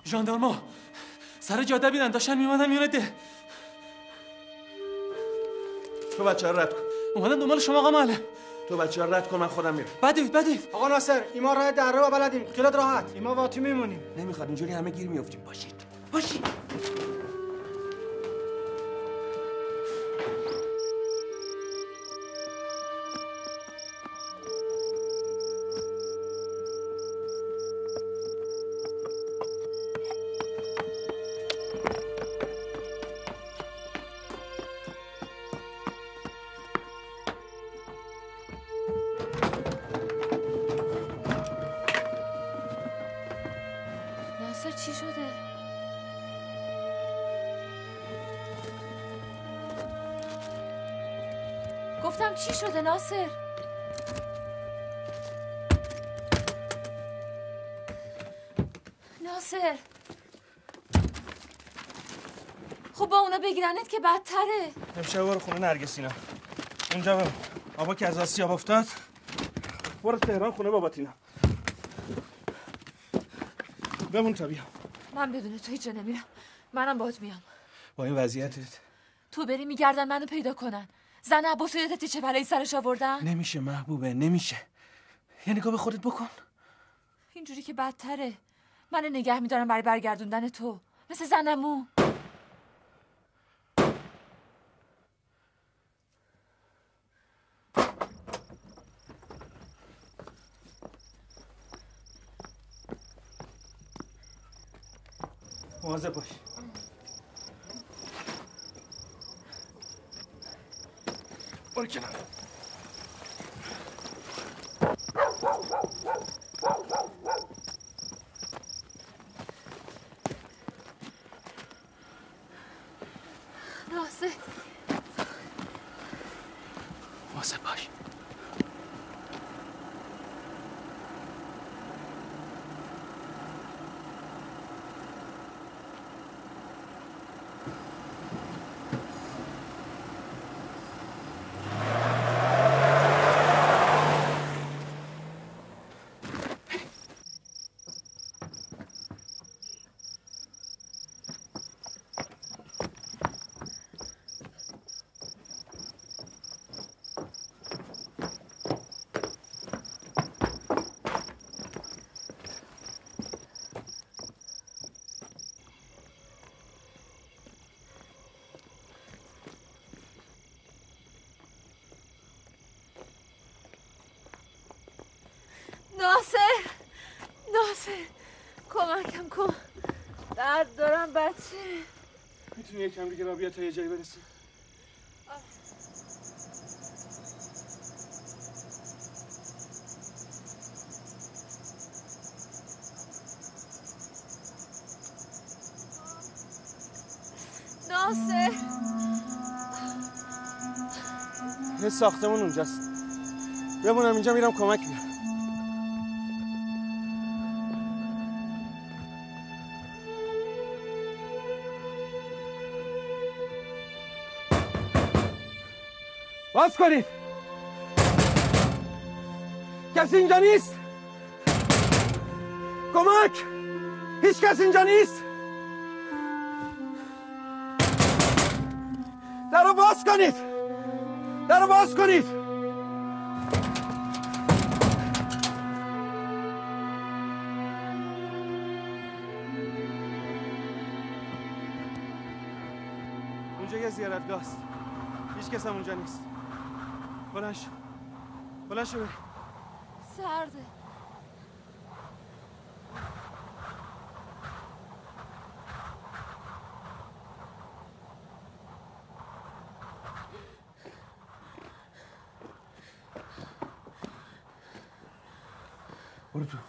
ژاندارما سر جاده بیدن داشتن میمدن میونه ده. تو بچه ها رد کن. اومدن دنبال شما آقا معلم. تو بچه ها رد کن، من خودم میرم. بدوید آقا ناصر ایما راه در رو بلدیم، خیالت راحت. ایما واتی میمونیم. نمیخواد اینجوری همه گیر میافتیم. باشید. چی شده؟ گفتم چی شده ناصر؟ ناصر خب با اونا بگیرنت که بدتره. امشب برو خونه نرگسینا، اونجا بمون. آبا که از آسیاب افتاد برو تهران خونه باباتینا. بمون تا بیام. من بدون تو هیچ جا نمیرم. منم باهات میام. با این وضعیتت تو بری میگردن منو پیدا کنن. زن عباس یادت چه بلایی سرش آوردن؟ نمیشه محبوبه، نمیشه. یه نگاه به خودت بکن. اینجوری که بدتره. من نگه میدارم برای برگردوندن تو، مثل زنمو. مواظب باش. برو کنار. ناصر مواظب باش. ناصر کمکم کن، درد دارم بچه. میتونی یکم دیگه را بیا تا یه جایی برسیم؟ ناصر یه ساختمون اونجاست، بمونم اینجا میرم کمک میارم. باز کنید. کسی اینجا نیست؟ کمک! هیچ کس اینجا نیست؟ در رو باز کنید! در رو باز کنید! اونجا یه زیارتگاه است، هیچ کس هم اونجا نیست. بلند شو، بلند شو بریم. سرده. برو تو.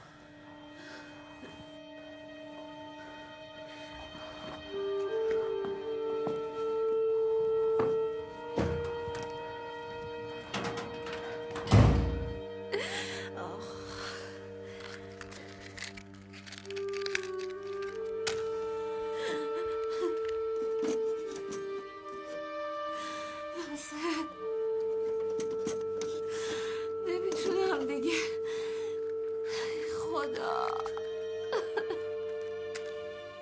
نمیتونم دیگه. خدا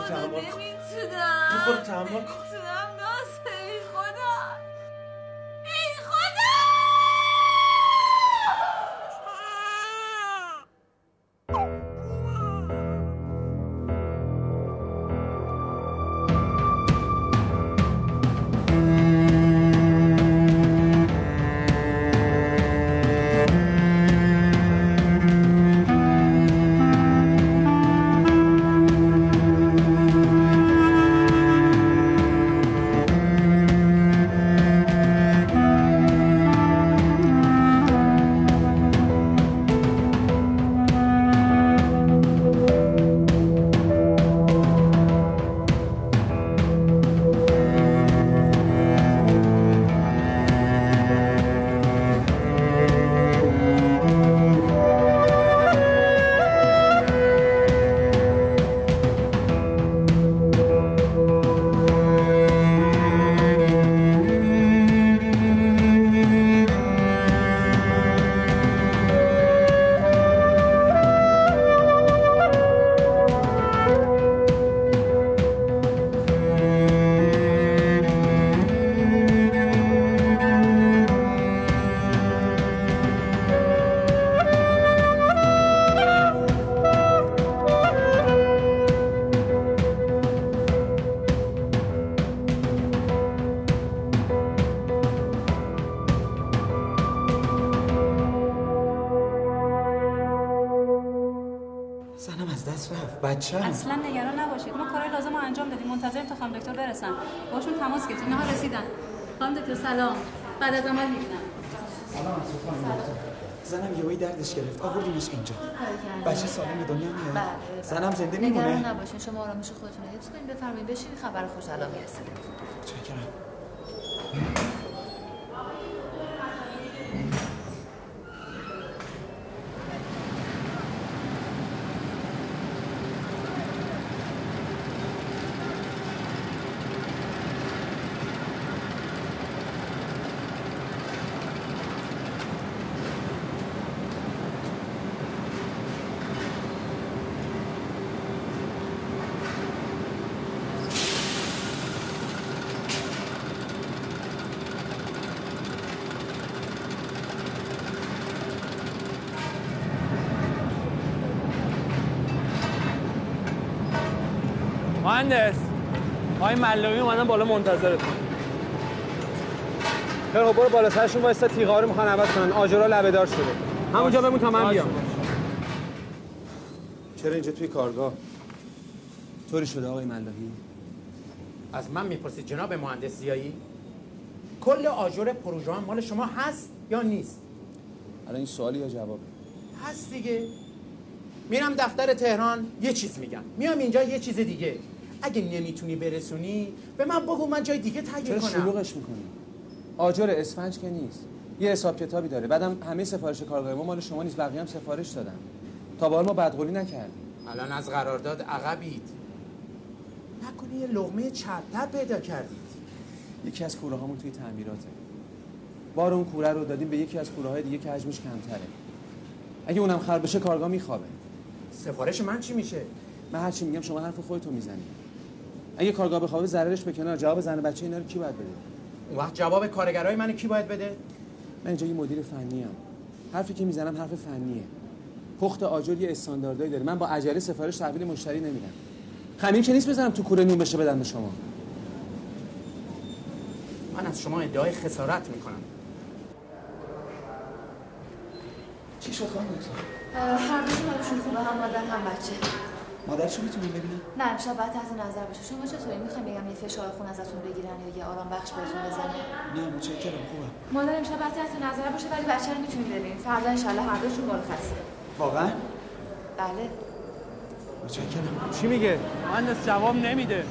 تحمل کن. نمیتونم. تو خودت تحمل کن. نمیتونم ناصر. ای خدا. ای خدا. زنم از دست رفت. بچه‌م. اصلا نگران نباشید. ما کارهای لازم رو انجام دادیم. منتظریم تا خانم دکتر برسن. باشون تماس گرفتیم. اینها رسیدن. خانم دکتر سلام. بعد از عمل میبینم. سلام زنم یهویی دردش گرفت. آوردیمش اینجا. بچه سالم دنیا میاد. بله. زنم زنده میمونه. نگران نباشین. شما آرامش خودتون رو حفظ کنین. بفرمایید بشینید. خبر خوش الان میرسه. چکرم. مهندس آقای ملاقی اومدن بالا منتظرتون. خیلی خب برو بالا سرشون وایسا، تیغا رو میخوان عوض کنن. آجرها لبه‌دار شده. همونجا بمون تا من بیام. چرا اینجا توی کارگاه؟ طوری شده آقای ملاحی؟ از من میپرسید جناب مهندس زیایی؟ کل آجر پروژه مال شما هست یا نیست؟ الان این سوالی یا جوابه؟ هست دیگه. میرم دفتر تهران یه چیز میگم، میام اینجا یه چیز دیگه. اگه نمیتونی برسونی به من بگو، من جای دیگه تهیه کنم. چرا شلوغش میکنی؟ آجر اسفنج که نیست، یه حساب کتابی داره. بعدم همه سفارش کارگاه ما مال شما نیست، بقیه هم سفارش دادن. تا به حال ما بدقولی نکردیم. الان از قرارداد عقبید. نکنی یه لقمه چپ‌تر پیدا کردید. یکی از کوره هامون توی تعمیراته. بار اون کوره رو دادیم به یکی از کوره های دیگه که حجمش کمتره. اگه اونم خراب بشه کارگاه میخوابه. سفارش من چی میشه؟ من هر چی میگم شما حرف خودتو میزنی. اگه کارگاه بخوابه ضررش به کنار، جواب زن و بچه اینا رو کی باید بده؟ اون وقت جواب کارگرای منو کی باید بده؟ من اینجا یه مدیر فنی ام. حرفی که میزنم حرف فنیه. پخت آجر یه استانداردایی داره. من با عجله سفارش تحویل مشتری نمیدم. خمیر که نیست بزنم تو کوره نون بشه بدم به شما. من از شما ادعای خسارت میکنم. چی شد خانم دکتر؟ هر دوشون حالشون خوبه، هم مادر هم بچه. مادرشو میتونیم ببینم؟ نه امشب باید تحت نظر باشه. شما چطوری؟ میخوایم بگم یه فشار خون ازتون بگیرن یا یه آرام بخش بهتون بزنه؟ نه متشکرم، خوبم. مادر امشب باید تحت نظر باشه، ولی بچه رو میتونیم ببینیم. فردا انشالله هر دوشون مرخصه. واقعا؟ بله. متشکرم. چی میگه؟ مهندس جواب نمیده.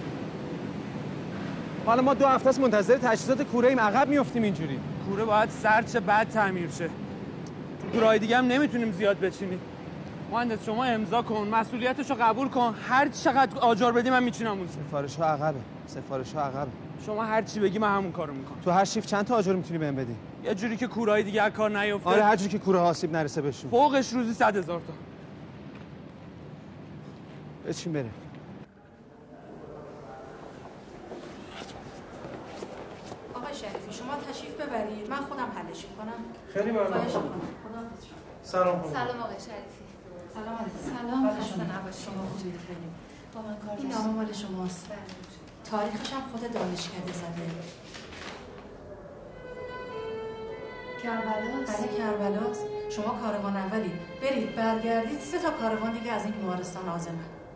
حالا ما 2 هفته است منتظر تجهیزات کوره ایم، عقب میافتیم اینجوری. کوره باید سرد شه بعد تعمیر شه. تو کوره‌های دیگه هم نمیتونیم زیاد بچینیم. مهندس شما امضا کن، مسئولیتشو قبول کن. هر چقدر آجر بدی من میچینم اون. سفارش‌ها عقبه. سفارش‌ها عقبه. شما هر چی بگی من همون کارو میکنم. تو هر شیفت چند تا آجر میتونی بهم بدی؟ یه جوری که کوره‌های دیگه از کار نیفته. آره هر جوری که کوره آسیب نرسه بهشون. فوقش روزی 100,000 تا. بچین بره. شما تشریف ببرید، من خودم حلش میکنم. خیلی ممنون. خواهش میکنم. خداحافظ. سلام خانم. سلام آقای شریفی. سلام علیکم. سلام، خسته نباشید. شما خوبید خیلی. با من کار این داشتید؟ نامه مال شماست. تاریخش هم خود دانشکده زده. کربلاست؟ بله کربلاست. شما کاروان اولی. برید برگردید 3 تا کاروان دیگه از این بیمارستان عازمن.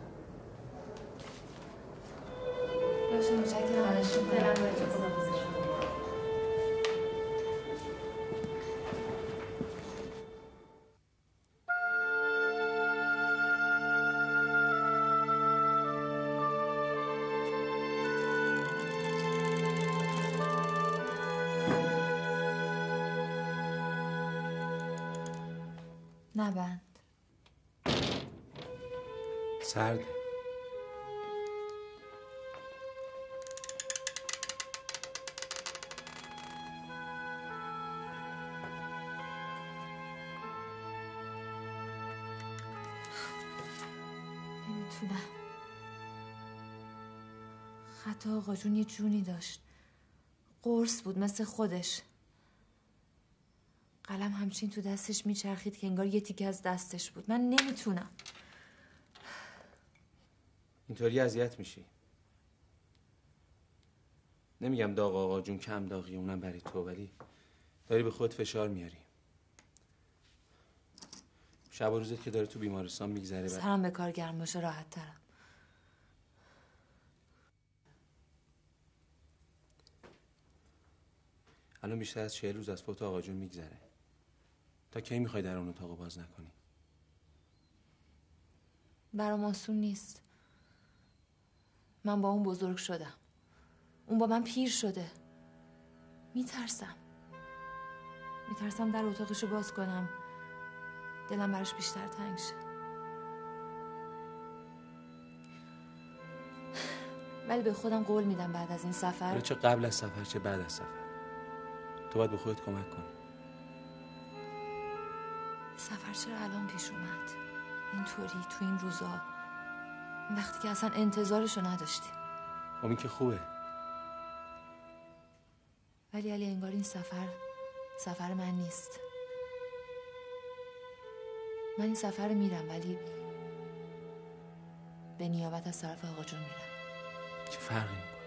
باشه متشکرم. فعلا با اجازه. نبند. سرده. نمیتونم. خط آقا جون یه جونی داشت. قرص بود مثل خودش. قلم همچین تو دستش میچرخید که انگار یه تیکه از دستش بود. من نمیتونم. اینطوری اذیت میشی. نمیگم داغ آقا جون کم داغی، اونم برای تو، ولی داری به خود فشار میاری. شب و روزت که داره تو بیمارستان میگذره. سرم به کار گرم باشه راحت ترم. الان بیشتر از 40 روز از فوت آقا جون میگذره. تا کی میخوای در اون اتاقو باز نکنی؟ برام آسون نیست. من با اون بزرگ شدم. اون با من پیر شده. میترسم در اتاقشو باز کنم. دلم براش بیشتر تنگ شه. ولی به خودم قول میدم بعد از این سفر، چه قبل از سفر چه بعد از سفر، تو باید به خودت کمک کنی. سفر چرا الان پیش اومد؟ اینطوری تو این روزا، این وقتی که اصلا انتظارشو نداشتیم. این که خوبه. ولی علی انگار این سفر من نیست. من این سفر میرم ولی به نیابت از طرف آقا جون میرم. چه فرقی میکنه؟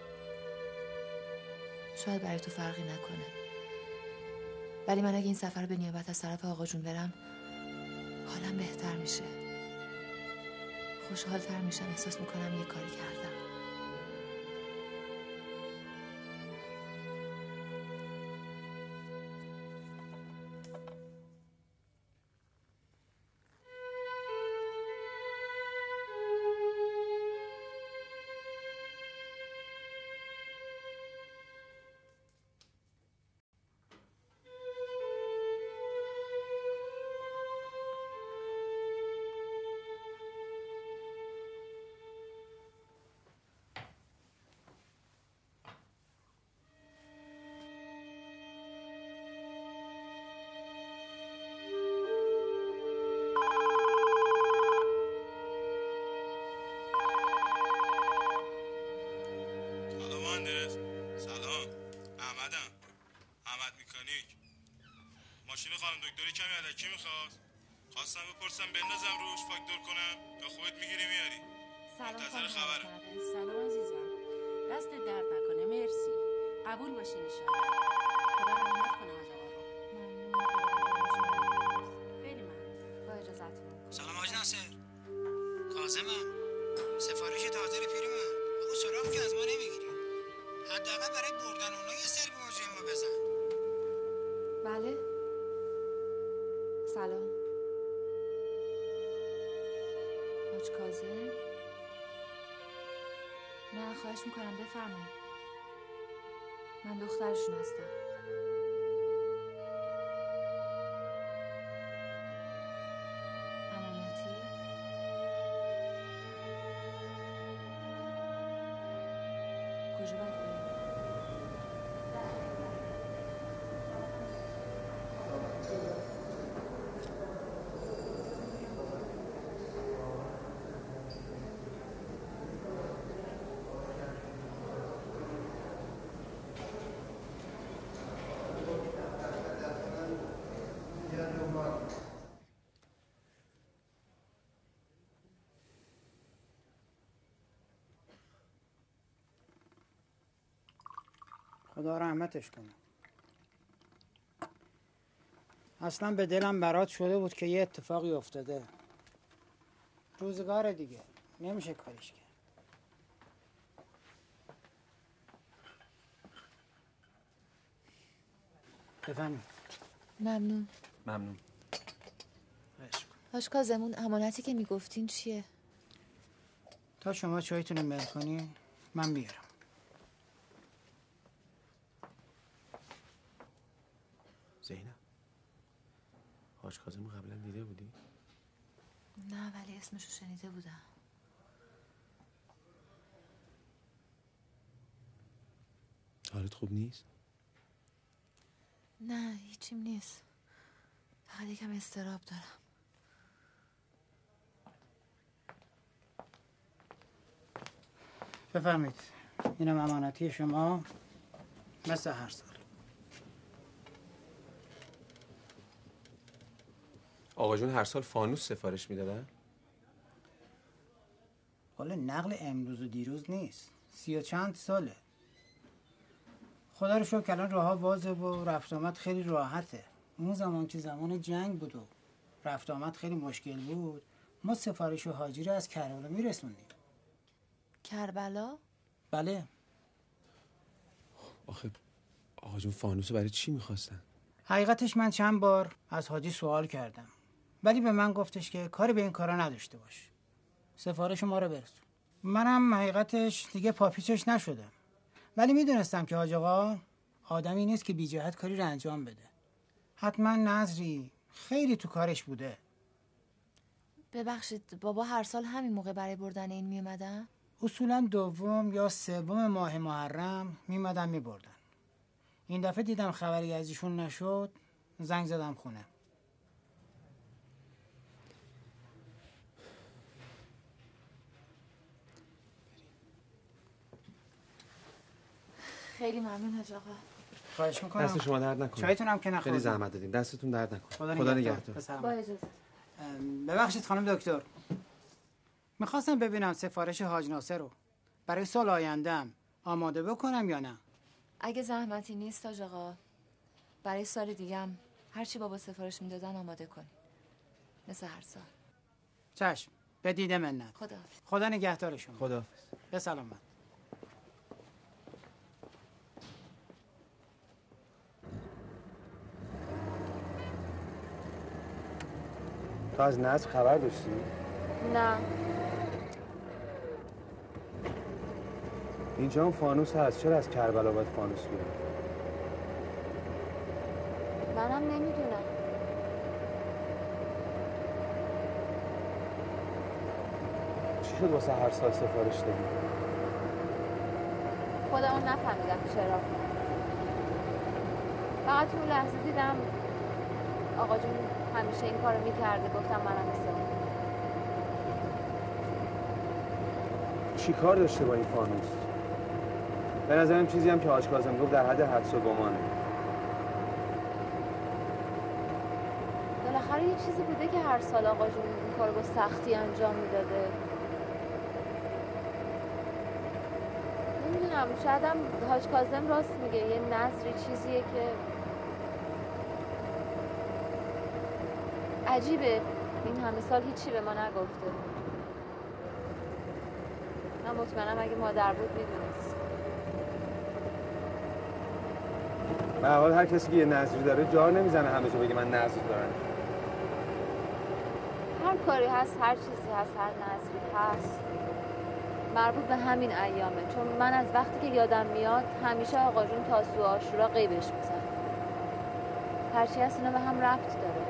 شاید برای تو فرقی نکنه، ولی من اگه این سفر به نیابت از طرف آقا جون برم حالم بهتر میشه، خوشحال‌تر میشم، احساس میکنم یه کاری کردم. سلام، احمدم. احمد میکانیک. ماشین خانم دکتری کمی علکی میخواست. خواستم بپرسم بندازم روش فاکتور کنم یا خودت میگیری میاری؟ منتظر خبرم. سلام عزیزم. دست درد نکنه، مرسی. قبول باشین ان شاءالله. خدا رحمت کنه حاج آقا رو. خیلی ممنون. با اجازهتون. سلام حاج ناصر. کاظمم. سفارش تازه پیرمون. بگو سراغ که از ما نمیگیری. حداقل برای بردن اونا یه سری به موضوع ما بزن. بله. سلام. حاج کاظم؟ نه خواهش میکنم بفرمایید. من دخترشون هستم. امانتی؟ کجا باید بریم؟ خدا رحمتش کنه. اصلا به دلم برات شده بود که یه اتفاقی افتاده. روزگار دیگه نمیشه کاریش کرد. بفهمید. ممنون. ممنون. حاج کاظم اون امانتی که میگفتین چیه؟ تا شما چایتون میل کنین من بیارم. زینب، حاج کاظم قبلا دیده بودی؟ نه ولی اسمشو شنیده بودم. حالت خوب نیست؟ نه هیچیم نیست، فقط یکم اضطراب دارم. بفرمایید. اینم امانتی شما مثل هر سال. آقا جون هر سال فانوس سفارش میدادن؟ حالا نقل امروز و دیروز نیست، 30 و چند ساله. خدا رو شکر الان راه‌ها واضحه و رفت آمد خیلی راحته. اون زمان که زمان جنگ بود و رفت آمد خیلی مشکل بود، ما سفارش و حاجی رو از کربلا میرسوندیم. کربلا؟ بله. آخه آقا جون فانوسو برای چی میخواستن؟ حقیقتش من چند بار از حاجی سوال کردم، ولی به من گفتش که کاری به این کارا نداشته باش، سفارش ما رو برسون. منم حقیقتش دیگه پاپیچش نشدم، ولی میدونستم که حاج آقا آدمی نیست که بی جهت کاری رو انجام بده. حتما نظری خیلی تو کارش بوده. ببخشید بابا هر سال همین موقع برای بردن این میومدن؟ اصولا دوم یا سوم ماه محرم میمدن میبردن. این دفعه دیدم خبری از ایشون نشد، زنگ زدم خونه. خیلی ممنون حاج آقا. خواهش میکنم. دست شما درد نکنه. چایتون هم که نخوردم. خیلی زحمت دادیم. دستتون درد نکنه. خدا نگهدار. با اجازه. ببخشید خانم دکتر، میخواستم ببینم سفارش حاج ناصر رو برای سال آیندهم آماده بکنم یا نه. اگه زحمتی نیست حاج آقا، برای سال دیگم هرچی بابا سفارش میدادن آماده کنی، مثل هر سال. چشم، به دیده منت. خداحافظ. خدا نگهدار شما. خداحافظ. به سلامت. تو از نصر خبر داشتی؟ نه. اینجا هم فانوس هست، چرا از کربلا باید فانوس بیاره؟ منم نمیدونم. چی شد واسه هر سال سفارش دادی؟ خودمون نفهمیدم چرا. فقط اون لحظه دیدم آقا جون همیشه این کارو میکرده، گفتم منم مثل اون. چی کار داشته با این فانوس؟ به نظرم چیزی هم که حاج کاظم گفت در حد حدس و گمانه. بالاخره یه چیزی بوده که هر سال آقا جون این کارو با سختی انجام میداده. نمیدونم، شاید هم حاج کاظم راست میگه، یه نظری چیزیه که عجیبه این همه سال هیچی به ما نگفته. من مطمئنم اگه مادر بود میدونست. به هر حال هر کسی که یه نظری داره جار نمیزنه همه جا بگه من نظر دارم. هر کاری هست، هر چیزی هست، هر نظری هست، مربوط به همین ایامه. چون من از وقتی که یادم میاد همیشه آقا جون تاسوعا و عاشورا غیبش میزن. هرچی هست اینا به هم ربط داره.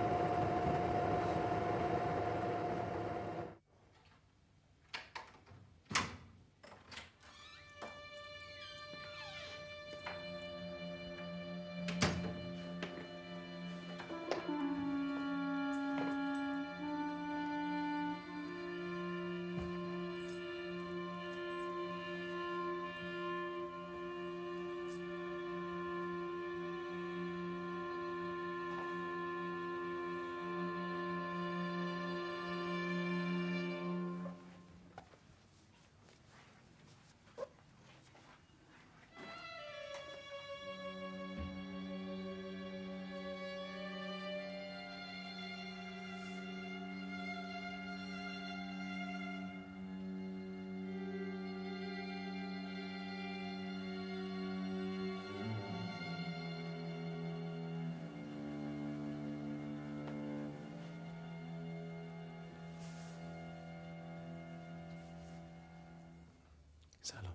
سلام.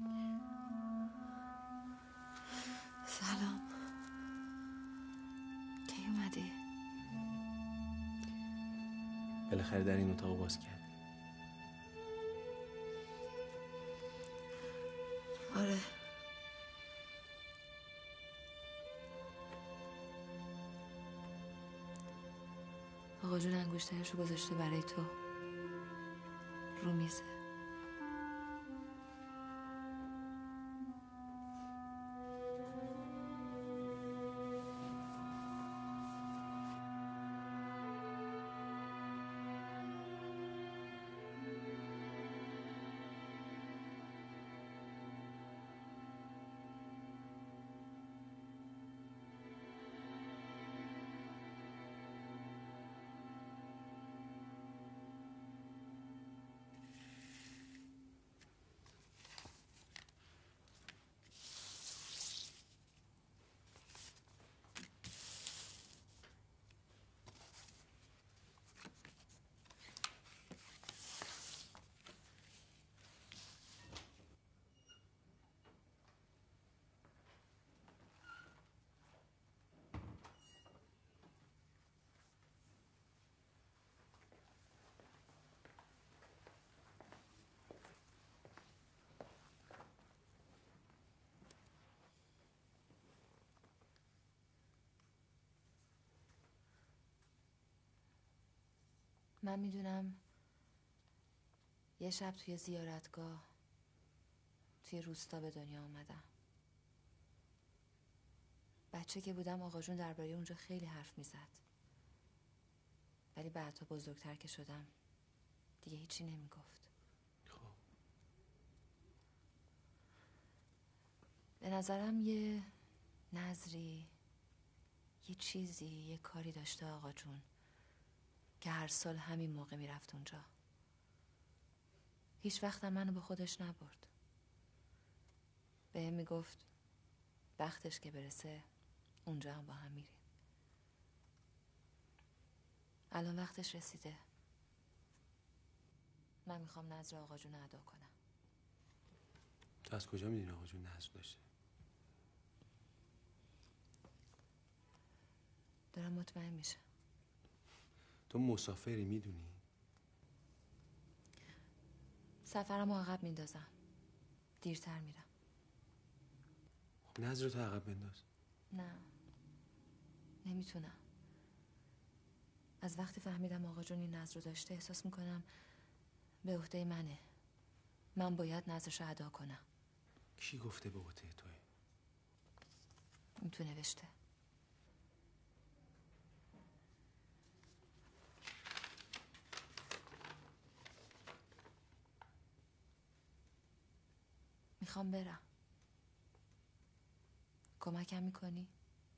سلام. کی اومدی؟ بالاخره در این اتاق باز کرد. آره. آقا جون انگشترشو گذاشته برای تو رو میزه. من میدونم یه شب توی زیارتگاه توی روستا به دنیا اومدم. بچه که بودم آقا جون درباره اونجا خیلی حرف میزد، ولی بعدها بزرگتر که شدم دیگه هیچی نمیگفت. به نظرم یه نظری، یه چیزی، یه کاری داشته آقا جون که هر سال همین موقع میرفت اونجا. هیچ وقتم منو به خودش نبرد. بهم میگفت وقتش که برسه اونجا هم با هم میریم. الان وقتش رسیده. من میخوام نذر آقا جون ادا کنم. تو از کجا میدونی آقا جون نذر داشته؟ دارم مطمئن میشم. تو مسافری میدونی؟ سفرم رو عقب میندازم. دیرتر میرم. خب نذر تو عقب بنداز. نه نمیتونم. از وقتی فهمیدم آقا جون این نذر رو داشته احساس میکنم به عهده منه. من باید نذرش رو ادا کنم. کی گفته به عهده توئه؟ این تو نوشته. میخوام برم. کمکم میکنی؟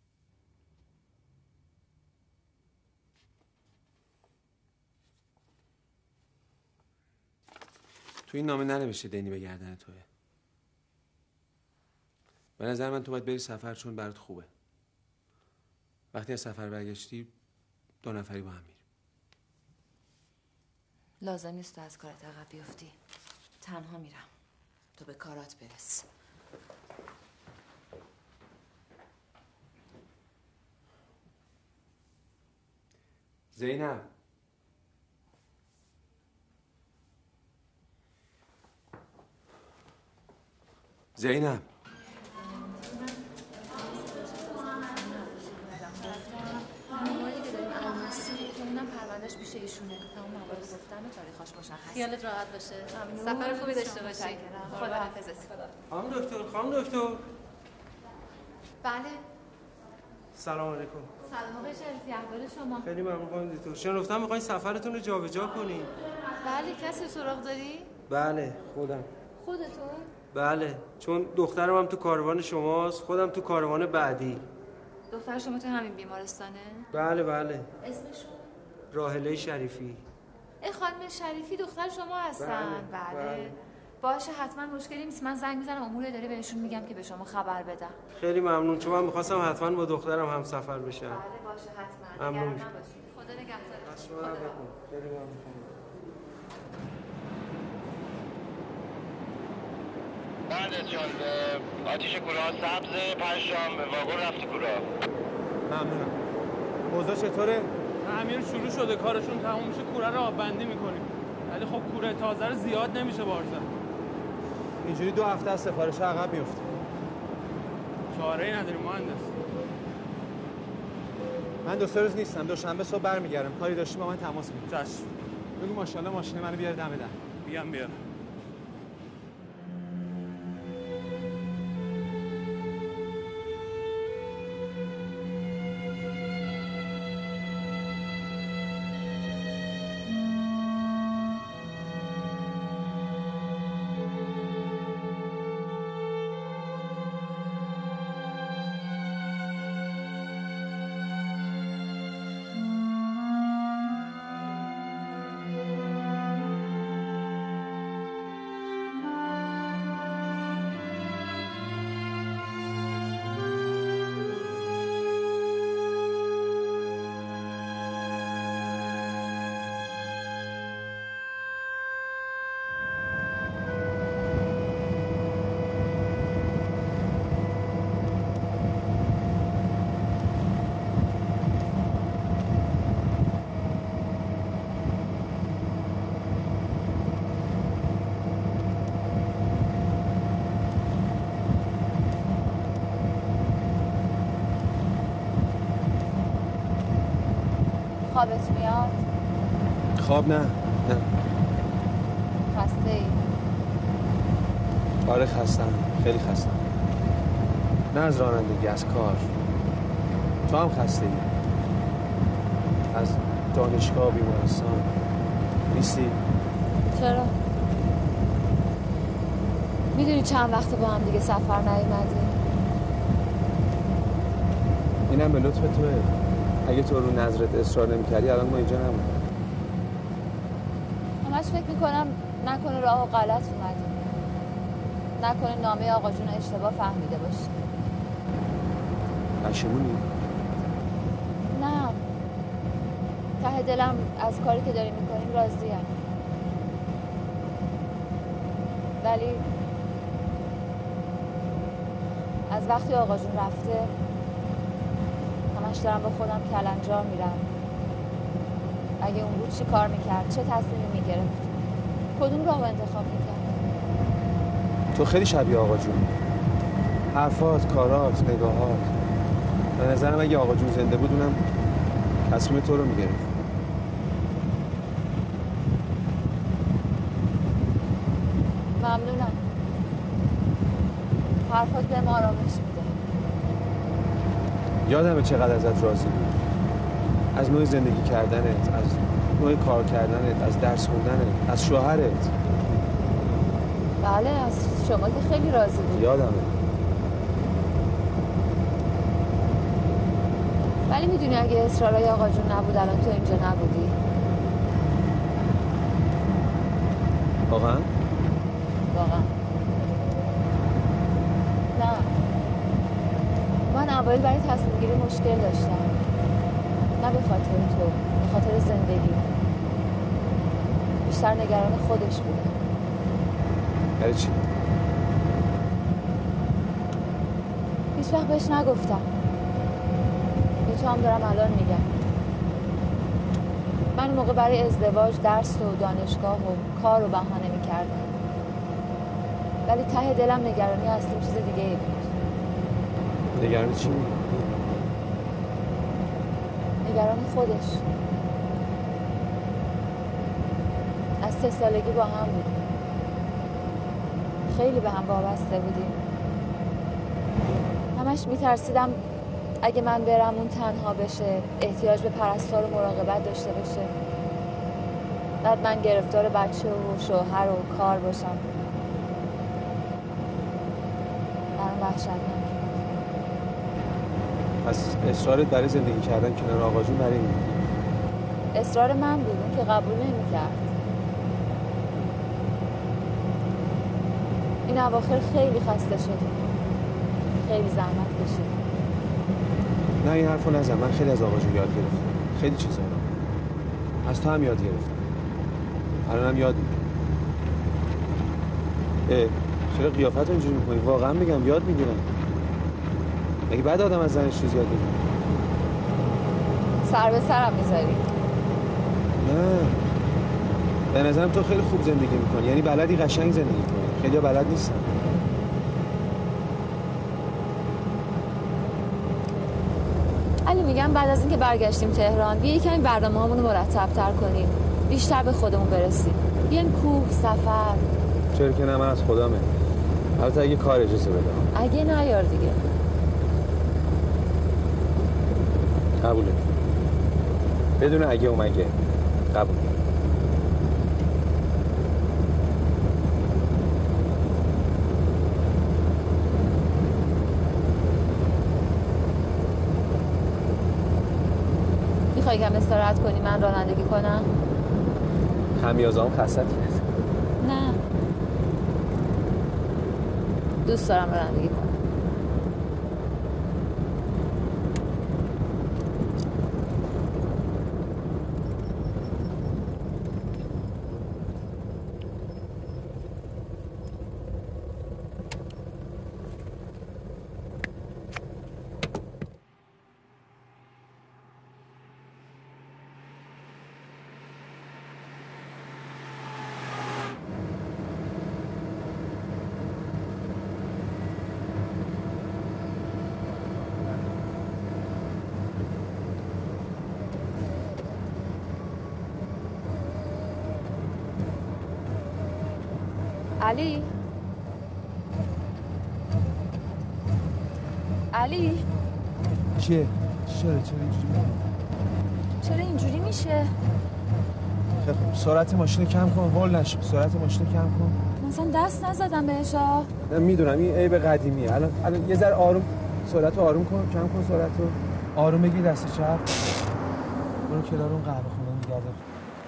تو این نامه ننوشته دینی به گردن توئه. به نظر من تو باید بری سفر، چون برات خوبه. وقتی از سفر برگشتی 2 نفری با هم میریم. لازم نیست تو از کارت عقب بیفتی. تنها میرم. تو به کارات برس. زینب، زینب، موردی که داریم الماسی که اونم پروندهش پیش ایشونه. تمام موارد گفتن و تاریخاش مشخصه. خیالت راحت باشه. سفر خوبی داشته باشی. خداحافظ. خانم دکتر. بله. سلام علیکم. سلام آقای شریفی، احوال شما؟ خیلی ممنون خانم دکتر. شنفتم میخواین سفرتون رو جابجا کنین. بله. کسی سراغ داری؟ بله خودم. خودتون؟ بله، چون دخترم هم تو کاروان شماست، خودم تو کاروان بعدی. دختر شما تو همین بیمارستانه؟ بله. اسمشون؟ راحله شریفی. خانم شریفی دختر شما هستن؟ بله. باشه حتما مشکلی نیست. من زنگ میزنم امور اداره بهشون میگم که به شما خبر بدم. خیلی ممنون، چون من میخواستم حتما با دخترم هم سفر بشم. بله باشه حتما. ممنون. خدا نگهدارت. خیلی ممنون. مهندس جان آتیش کوره سبز پنجشام واگن رفت کوره. ممنونم. اوضاع چطوره؟ تعمیر شروع شده، کارشون تموم میشه کوره رو آببندی میکنیم. ولی خب کوره تازه رو زیاد نمیشه بار زد. اینجوری 2 هفته از سفارش عقب میفته. چاره‌ای نداریم مهندس. من 2-3 روز نیستم، دوشنبه صبح برمیگردم. کاری داشتی با من تماس بگیر. چشم. بگو ماشاءالله ماشین منو بیاره دم در. بیار. خوابت میاد؟ خواب نه. خسته ای؟ آره خستم، خیلی خستم. نه از رانندگی، از کار. تو هم خسته ای؟ از دانشگاه، بیمارستان نیستی؟ چرا؟ میدونی چند وقت با هم دیگه سفر نیومدیم؟ اینم به لطف توه. اگه تو رو نظرت اصرار نمی‌کردی الان ما اینجا نبودیم. همش فکر میکنم نکنه راه غلط اومدیم، نکنه نامه آقا جون اشتباه فهمیده باشی. پشیمونی؟ نه، ته دلم از کاری که داریم میکنیم راضیم، ولی از وقتی آقا جون رفته همش دارم با خودم کلنجار میرم. اگه اون بود چی کار میکرد؟ چه تصمیمی میگرفت؟ کدوم راه انتخاب میکرد؟ تو خیلی شبیه آقا جون. حرفات، کارات، نگاهات. به نظرم اگه آقا جون زنده بود اونم تصمیم تو رو میگرفت. ممنونم. حرفات بهم آرامش میده. یادمه چقدر ازت راضی بود. از نوع زندگی کردنت، از نوع کار کردنت، از درس خوندنت، از شوهرت. بله، از شما که خیلی راضی بود. یادمه. ولی میدونی اگه اصرارای آقا جون نبود الان تو اینجا نبودی. واقعا؟ واقعا. نه، من اوایل برای تصمیم گیری مشکل داشتم. نه به خاطر تو، به خاطر زندگی. بیشتر نگران خودش بودم. برای چی؟ هیچ وقت بهش نگفتم. به تو هم دارم الان میگم. من موقع برای ازدواج درس و دانشگاه و کار رو بهانه میکردم، ولی ته دلم نگرانی اصلی چیز دیگه ای بود. نگرانی چی؟ نگران خودش. از 3 سالگی با هم بودیم. خیلی به هم وابسته بودیم. همش میترسیدم اگه من برم اون تنها بشه، احتیاج به پرستار و مراقبت داشته باشه. بعد من گرفتار بچه و شوهر و کار باشم. برام وحشتناک. پس اصرارت برای زندگی کردن کنار آقا جون برای این بود؟ اصرار من بود، اون که قبول نمی‌کرد. این اواخر خیلی خسته شدیم. خیلی زحمت کشیدیم. نه این حرفو نزن. من خیلی از آقا جون یاد گرفتم. خیلی چیزا رو. از تو هم یاد گرفتم. الانم یاد میگیرم. چرا قیافت اینجوری میکنی؟ واقعا میگم یاد میگیرم. مگه بعد آدم از زنش چیز یاد میگیره؟ سر به سرم میذاری؟ نه، به نظرم تو خیلی خوب زندگی میکنی، یعنی بلدی قشنگ زندگی کنی. خیلی بلد نیستم. علی میگم بعد از اینکه برگشتیم تهران بیا کمی برنامه‌هامون رو مرتب‌تر کنیم، بیشتر به خودمون برسیم. بیایم کوه، سفر. چرا که نه، من از خدامه. البته اگه کار اجازه بده. اگه نیار دیگه. قبوله. بدون اگه و مگه. قبول. میخوای کم استراحت کنی من رانندگی کنم؟ خمیازه‌ام خستت کرد. نه دوست دارم رانندگی کنم. علی علی چیه؟ چرا اینجوری میشه؟ خب سرعت ماشین کم کن، هول نشه. سرعت ماشین کم کن. مثلا دست نزدم بهشا. میدونم این عیب قدیمیه. الان یه ذره آروم سرعت رو آروم کن، کم کن سرعت رو. آروم بگیر دست چپ. برو کنار اون قهوه خونه نگه دار.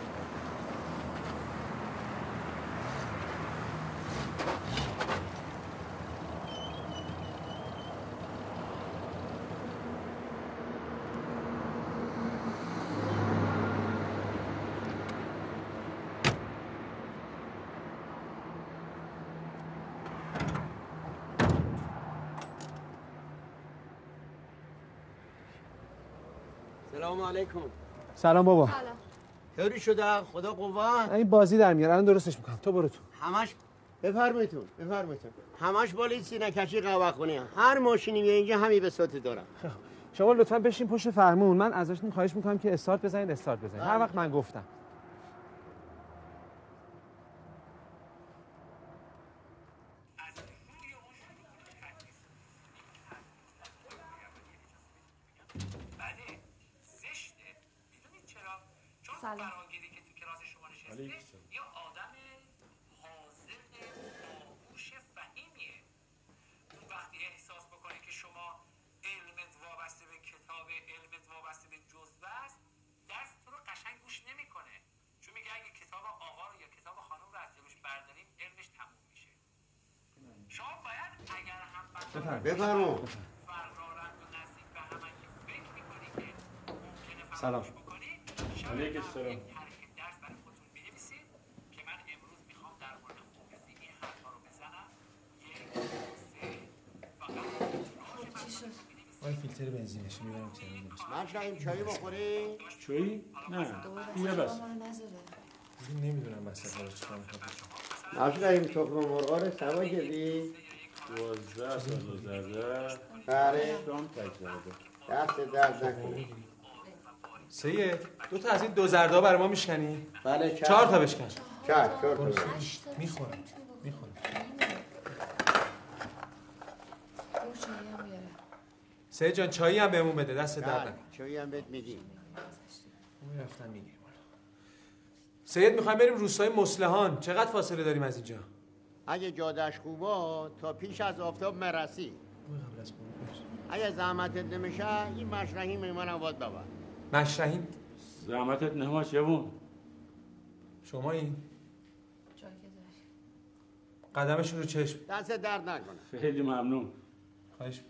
سلام علیکم. سلام بابا. طوری شده خدا قوت. این بازی در میاره، الان درستش میکنم. تو برو تو. همش بفرمایید. همش بالا سینه کشی قهوه خونه. هر ماشینی میاد اینجا همین به صوت دارم. شما لطفاً بشین پشت فرمون. من ازتون خواهش میکنم که استارت بزنید. هر وقت من گفتم. سلام. فراگیری که تو کلاس شما نشسته یا آدم حاضر باهوش فهیمیه. اون وقتی احساس بکنه که شما علمت وابسته به کتاب، علمت وابسته به جزوه است، درس تو رو قشنگ گوش نمیکنه. چون میگه اگه کتاب آقا رو یا کتاب خانم رو از جلوش برداریم علمش تموم میشه. شما باید اگر هم بفرمایید. فرقارند و نزدیک به هم که فکر میکنی که ممکنه سلام. علیکم السلام. درس برای خودتون بنویسید که من امروز میخوام در مورد حافظی این حرفا رو بزنم. 1 2 3 فقط آره فیلتر بنزینش میبرم تهران. مشرحیم چایی بخوری؟ چایی؟ نه. بیا بس. نمیدونم مصرف رو چیکار می‌کنم. مشرحیم تخم مرغا رو سوا کردی؟ 12 تا زرده. بله. شام تک زرده. دست درد نکنه. سید 2 تا از این 2 زردا برای ما میشکنی؟ بله 4 تا بشکن. 4 تا. میخورم. سید جان چایی هم بهمون بده. دست درد نکنه. چایی هم بهت میدیم. اون رفتم میگیریم. سید میخوایم بریم روستای مصلحان. چقدر فاصله داریم از اینجا؟ اگه جادش خوبه تا پیش از آفتاب مرسی. اگه زحمتت نمیشه این مشرحیم ایمان آباد ببر. مشرحیم؟ زحمتت نما چون؟ شما این؟ قدمشون رو چشم. دست درد نکنه. خیلی ممنون. خواهش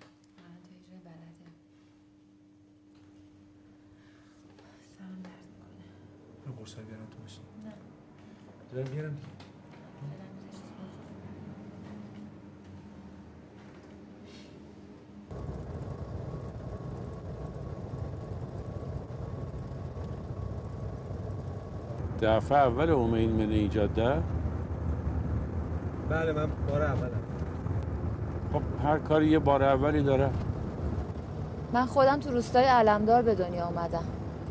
قرصای بیارم تو ماشین. نه. دارم بیارم دیگه. دفعه اول اومین من ایجاد ده؟ بله من بار اولم. خب هر کاری یه بار اولی داره. من خودم تو روستای علمدار به دنیا آمدم.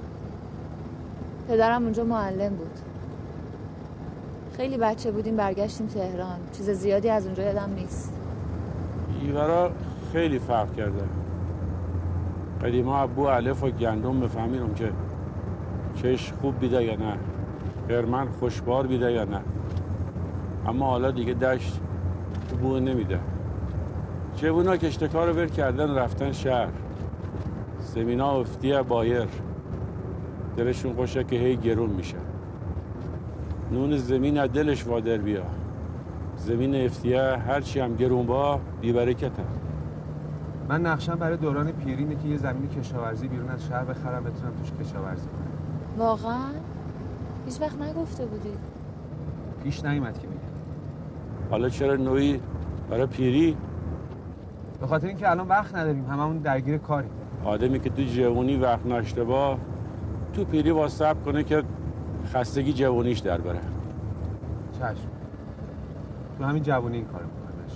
پدرم اونجا معلم بود. خیلی بچه بودیم برگشتیم تهران. چیز زیادی از اونجا یادم نیست. ایورا خیلی فرق کرده. قدیما ابو علف و گندم بفهمیدم که چش خوب بیده یا نه، هرمن خوشبار بیده یا نه. اما حالا دیگه دشت بو نمیده. جوونا کشتکار رو ول کردن رفتن شهر. زمینا افتیه بایر. دلشون خوشه که هی گرون میشه. نون زمین از دلش وادر بیا. زمین افتیه هرچی هم گرون با بیبرکته. من نقشم برای دوران پیری اینه که یه زمین کشاورزی بیرون از شهر بخرم بتونم توش کشاورزی کنم. واقعا؟ هیچ وقت نگفته بودی؟ پیش نیومد که بگم. حالا چرا نوعی برای پیری؟ به خاطر اینکه الان وقت نداریم، هممون درگیر کاریم. آدمی که تو جوونی وقت نشته با تو پیری واسب کنه که خستگی جوونیش در بره. چشم. تو همین جوونی این کارو میکنه.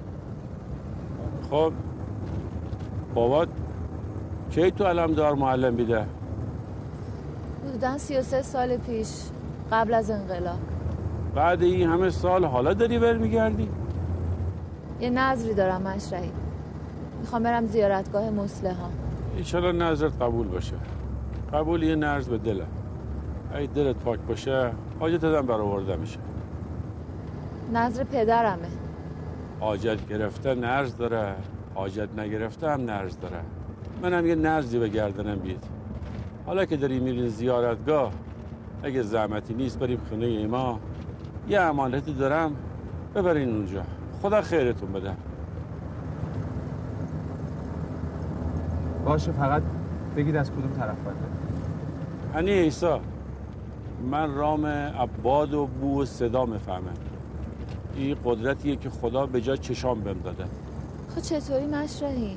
خب بابات کی تو علمدار معلم بیده؟ حدوداً 33 سال پیش، قبل از انقلاب. بعد این همه سال حالا داری برمیگردی؟ یه نظری دارم مشرحی. میخوام برم زیارتگاه مصلحان. ایشالا نظرت قبول باشه. قبول یه نظر به دله. اگه دلت پاک باشه حاجت هم برآورده میشه. نظر پدرمه. حاجت گرفته نرز داره، حاجت نگرفته هم نرز داره. منم یه نرزی به گردنم بید. حالا که داری میرین زیارتگاه، اگه زحمتی نیست بریم خونه ایما. یه امانتی دارم ببرین اونجا. خدا خیرتون بده. باشه، فقط بگید از کدوم طرف باید. هنی عیسی، من رام عباد و بو و صدا میفهمم. این قدرتیه که خدا به جای چشام بهم داده. خب چطوری مشرحی؟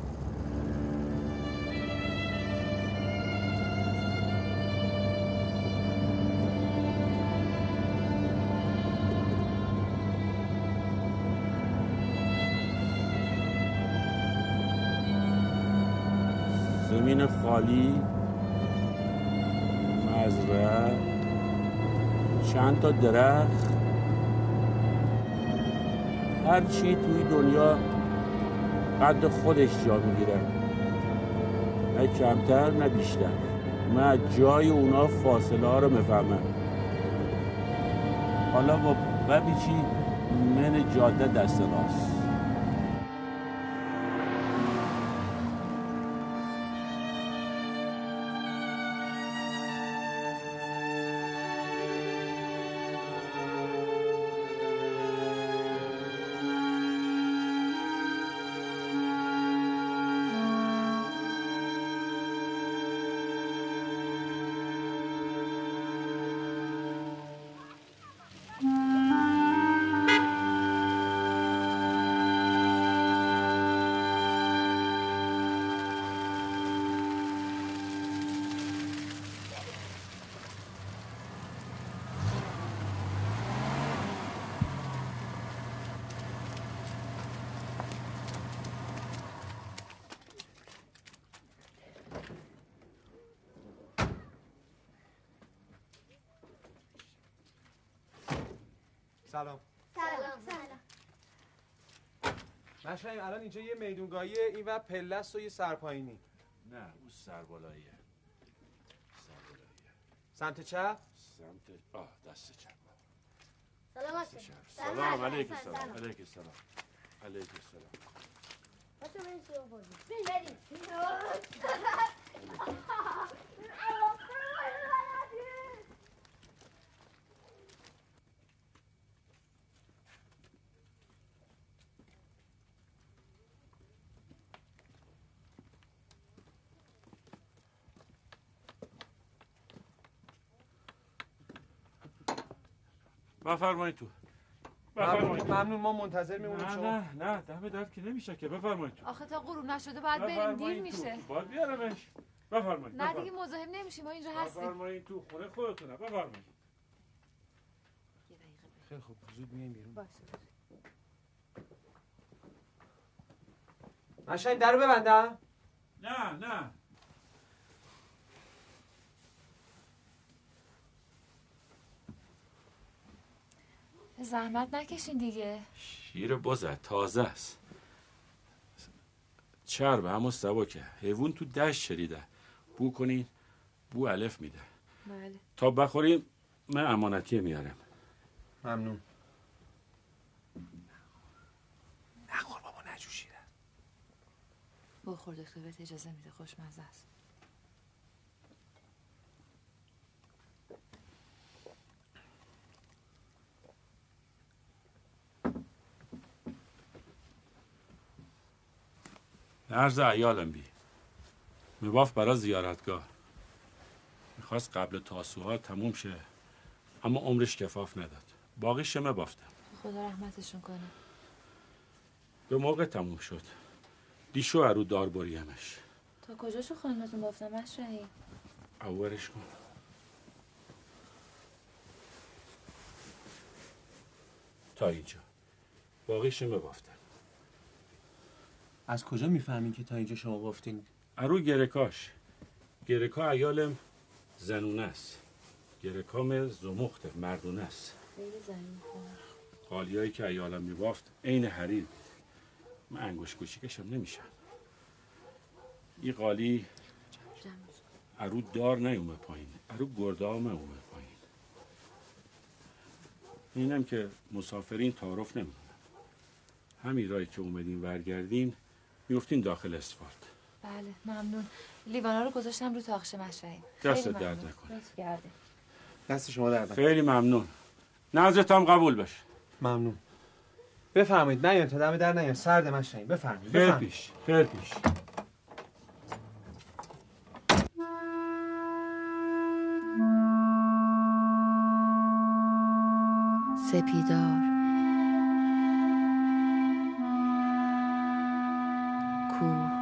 زمین خالی، مزرعه، چند تا درخت، هر چی توی دنیا قد خودش جا میگیره، نه کمتر نه بیشتر. من از جای اونا فاصله ها رو میفهمم. حالا با ببیچی من جاده دست راست. سلام. مشرحی الان اینجا یه میدونگاهیه، این و پله است و یه سرپایینی. نه اون سربالاییه. سمت چپ؟ سمت دست چپ. سلام سلام علیکم. سلام علیکم. سلام علیکم. سلام. بفرمایید تو. بفرمایید. ممنون، ما منتظر میمونیم شما. نه دم در که نمیشه که. بفرمایید تو. آخه تا غروب نشده باید بریم، دیر میشه. باید بیارمش. بفرمایید. نه دیگه مزاحم نمیشیم، ما اینجا هستیم. بفرمایید تو، خونه خودتونه. بفرمایید. خیلی خوب زود میایم بیرون. باشه. مشهین درو ببندم. نه زحمت نکشین دیگه. شیر بزه تازه است. چربه همون سبکه. حیوان تو دشت چریده. بو کنین بو الف میده. بله. تا بخوریم من امانتی میارم. ممنون. نخور بابا نجوشیده. بخور دکتر بهت اجازه میده، خوشمزه است. عرض عیالم بی میباف برای زیارتگاه. میخواست قبل تاسوها تموم شه اما عمرش کفاف نداد. باقیش میبافته. خدا رحمتشون کنه. به موقع تموم شد. دیشو ارو دار بریمش. تا کجاشو خانمتون بافتم مشرحی؟ اولش کن. تا اینجا. باقیش میبافته. از کجا میفهمین که تا اینجا شما بافتین؟ ارو گرکاش. گرکا عیالم زنونه است. گرکام زمخته مردونه است. خیلی زنونه. قالیایی که عیالم میبافت عین حریر. من انگوش کوچیکشم نمیشم. این قالی ارو دار نیومه پایین. ارو گردام اومه پایین. اینم که مسافرین تعارف نمیکنن. همین رایی که اومدین برگردین میفتین داخل اسفالت. بله ممنون. لیوانا رو گذاشتم رو تاخچه مشرحی. دست درد نکنه. لطف کردی. دست شما درد نکنه. خیلی ممنون. نظرت هم قبول بشه. ممنون. بفرمایید. نیاین تا دم در نیاین. سرد مشهین. بفرمایید. خیر پیش. خیر پیش. سپیدار کوه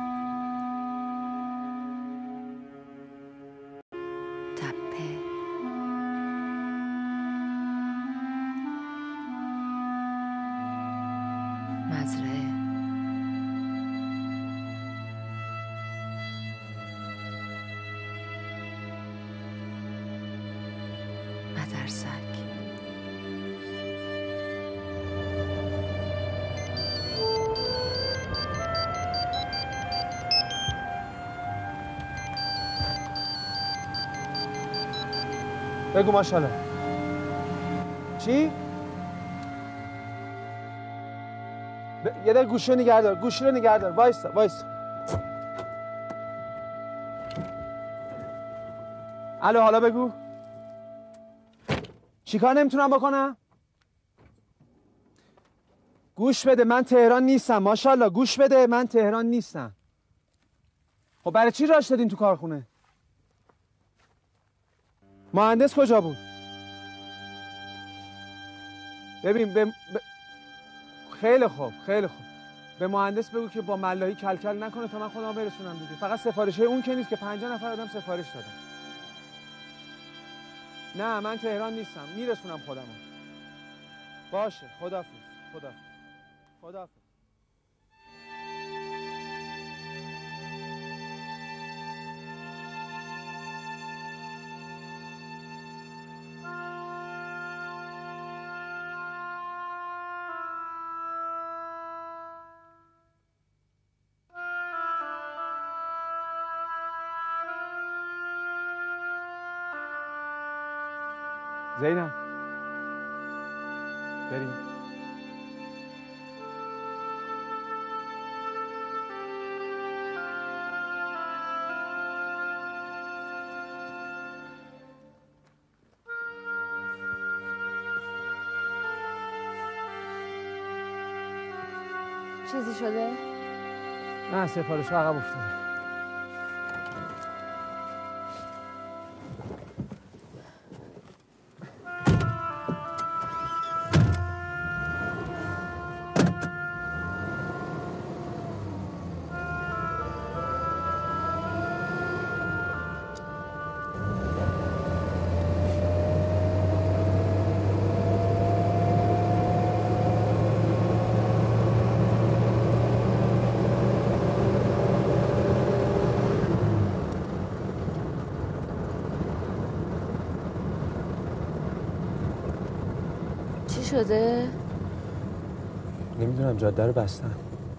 تپه مزرعه مدرسک بگو ماشاءالله. چی؟ یه دقیقه گوشی رو نگه دار. گوشی رو نگه دار. وایسا. الو حالا بگو. چیکار نمیتونم بکنم؟ گوش بده من تهران نیستم. ماشاءالله گوش بده من تهران نیستم. خب برای چی راش دادین تو کارخونه؟ مهندس کجا بود؟ ببین خیلی خوب. به مهندس بگو که با ملاحی کلکل نکنه تا من خودم برسونم دیگه. فقط سفارشه اون که نیست که 50 نفر آدم سفارش دادم. نه من تهران نیستم. میرسونم خودمو. باشه. خداحافظ. زینب بریم. چیزی شده؟ نه سفارش عقب افتاده. شده؟ نمیدونم، جاده رو بستن.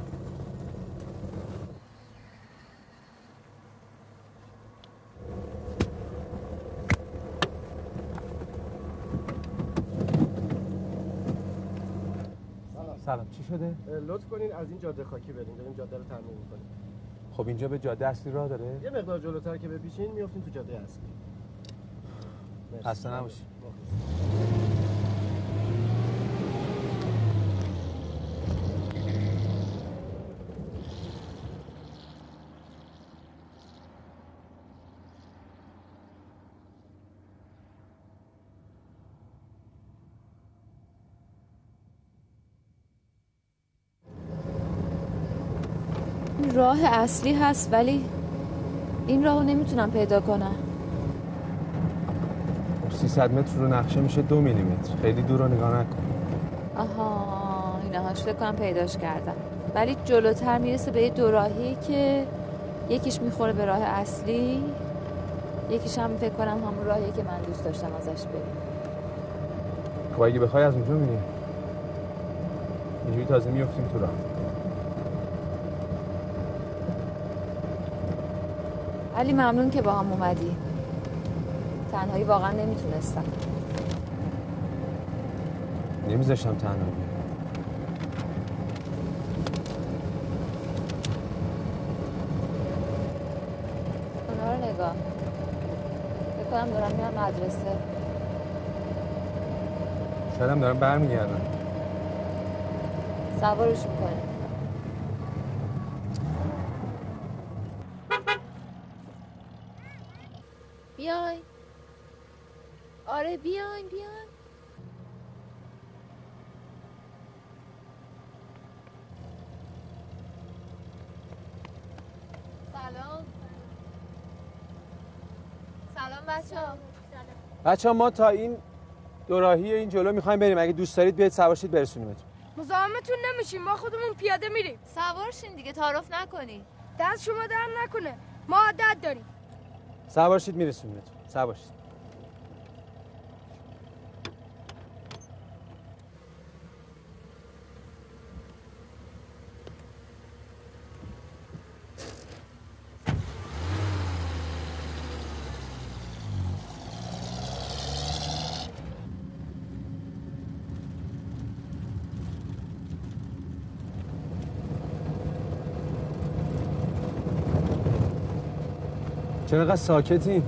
سلام، چی شده؟ لطف کنین از این جاده خاکی بریم، داریم جاده رو تعمیر می‌کنیم. خب اینجا به جاده اصلی راه داره؟ یه مقدار جلوتر که بپیشین میافتین تو جاده اصلی. خسته نباشی. راه اصلی هست ولی این راهو نمیتونم پیدا کنم. 300 متر رو نقشه میشه 2 میلیمتر. خیلی دور رو نگاه نکن. آها، اینهاش فکر کنم پیداش کردم. ولی جلوتر میرسه به یه دوراهی که یکیش میخوره به راه اصلی، یکیش هم فکر کنم همون راهیه که من دوست داشتم ازش بریم. خب اگه بخوای از اونجا میریم. اینجوری تازه میافتیم تو راه. علی ممنون که با هم اومدی. تنهایی واقعا نمیتونستم. نمیذاشتم تنها بیام. اونا رو نگاه. فکر کنم دارم میرم مدرسه. شاید هم دارم برمیگردم. سوارش میکنه. بیاین. آره بیاین. سلام بچه‌ها ما تا این دوراهی این جلو میخوایم بریم. اگه دوست دارید بیاید سوارشید برسونیمتون. مزاحمتون نمیشیم، ما خودمون پیاده میریم. سوارشین دیگه، تعارف نکنی. دست شما در نکنه، ما عادت داریم. سوارشید میرسونیمتون. سوارشید. چرا اینقدر ساکتی؟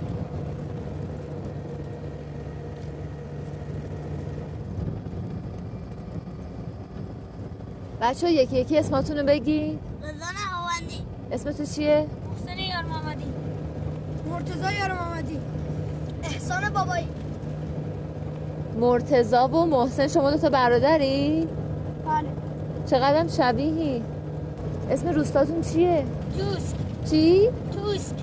بچه ها یکی یکی اسماتون رو بگی. رضا نهاوندی. اسم تو چیه؟ محسن یار محمدی. مرتضی یار محمدی. احسان بابایی. مرتضی و محسن شما دوتا برادری؟ بله. چقدرم شبیهی. اسم روستاتون چیه؟ توسک. چی؟ توسک.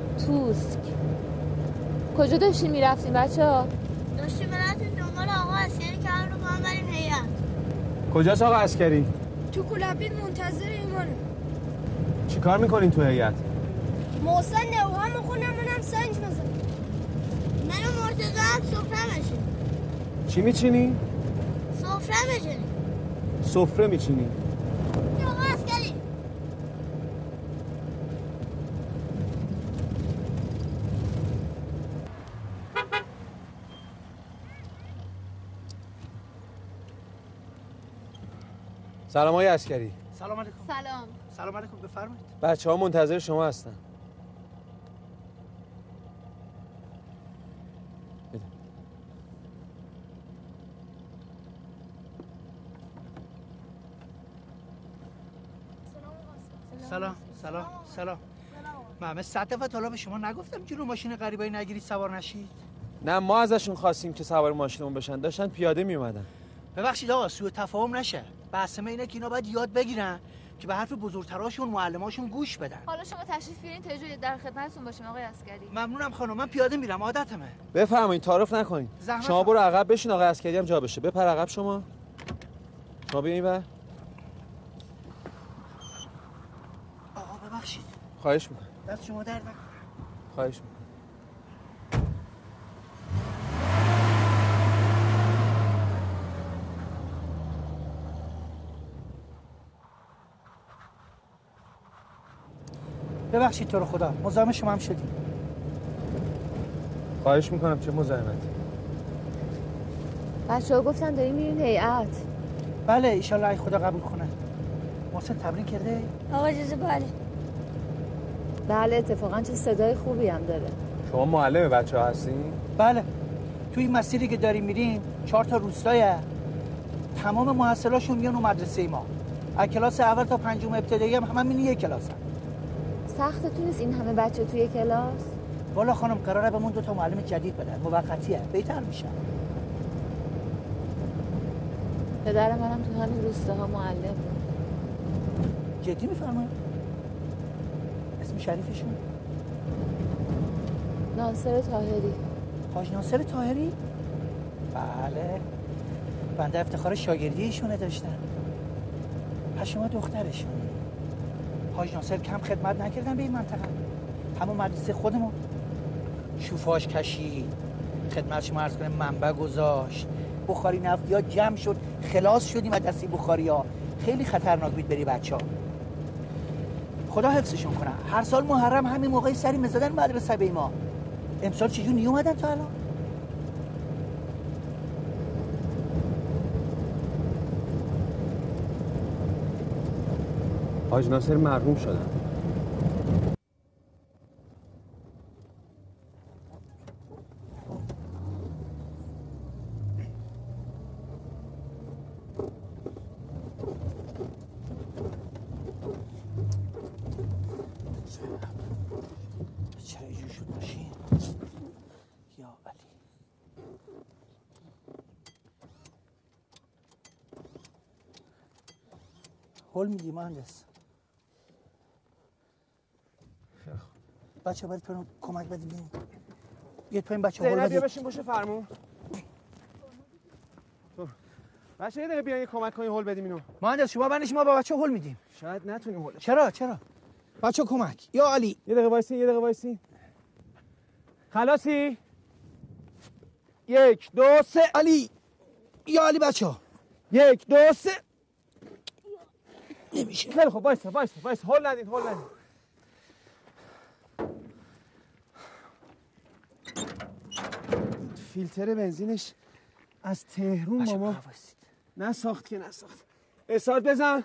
کجا داشتین میرفتین بچه ها؟ داشتیم براتون دنبال آقا عسکری که هم رو کنم بریم هیئت. کجاست آقا عسکری؟ تو کلابید منتظر ایمانه. چی کار میکنین تو هیئت؟ محسن نوها میخونم منم سنج بزنم. من و مرتضی هم سفره میشیم. چی میچینی؟ سفره میشیم. سفره میچینی؟ آقا عسکری. سلام آقای عسکری. سلام علیکم. سلام علیکم، بفرمایید. بچه‌ها منتظر شما هستن. سلام. من 100 دفعه تا حالا به شما نگفتم که رو ماشین غریبایی نگیرید سوار نشید؟ نه ما ازشون خواستیم که سوار ماشینمون بشن، داشتن پیاده میومدن. ببخشید آقا، سوء تفاهم نشه. بحث اینه که اینا باید یاد بگیرن که به حرف بزرگتراشون معلماشون گوش بدن. حالا شما تشریف بیارین تا اجازه در خدمتتون باشیم آقای عسکری. ممنونم خانم، من پیاده میرم، عادتمه. بفرمایید، تعارف نکنید. شما برو عقب بشین، آقای عسکری هم جا بشه. بپر عقب شما. شما بیاین اینور. آقا ببخشید. خواهش میکنم. دست شما درد نکنه. خواهش میکنم. ببخشید تو رو خدا، مزاحم شما هم شدیم. خواهش میکنم، چه مزاحمتی. بچه‌ها گفتن داریم میرین هیئت. بله ایشالله ای خدا قبول کنه. محسن تمرین کرده؟ آقا اجازه بله. بله اتفاقا چه صدای خوبی هم داره. شما معلم بچه‌ها هستین؟ بله. توی این مسیری که داریم میریم 4 تا روستایه. تمام محصلاشون میان اون مدرسه ما. از کلاس اول تا پنجم ابتدایی هم همین یک کلاسن. سختتون نیست این همه بچه توی کلاس؟ والا خانم قراره بهمون 2 تا معلم جدید بدن، موقتیه، بهتر میشن. پدر منم تو همین روستاها معلم بود. جدی میفرمایید؟ اسم شریفشون؟ ناصر طاهری. حاج ناصر طاهری؟ بله. بنده افتخار شاگردی ایشونه داشتم. پس شما دخترشون. حاج ناصر کم خدمت نکردن به این منطقه. همون مدرسه خودمون. شوفاژ کشید. خدمت شما عرض کنم منبع گذاشت. بخاری نفتی جمع شد. خلاص شدیم از دستی بخاری ها. خیلی خطرناک بود بری بچه‌ها. خدا حفظشون کنه. هر سال محرم همین موقعی سری می‌زدن مدرسه به ما. امسال چجور نیومدن تا الان؟ حاج ناصر مرحوم شدن. چرا اینجور شد ماشین؟ یا علی. هول میدی مهندس. بچه برای تو کمک بدیم بیم. یه تو این بچه هول زینب بیا بدیم. بشین پشت فرمون. بچه یه دقیقه بیاین کمک کنین هول بدیم اینو. مهندس شما بندش ما با بچه هول میدیم. شاید نتونیم هول. چرا؟ بچه کمک. یا علی. یه دقیقه وایسین. خلاصی؟ 1 2 3 علی. یا علی بچه ها. 1 2 3 نمیشه. خیلی خوب وایسا هول ندین. فیلتر بنزینش از تهرون ماما نساخت. استارت بزن.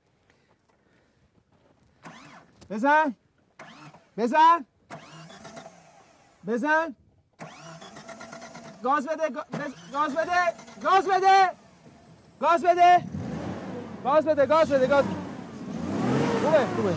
گاز بده. خوبه.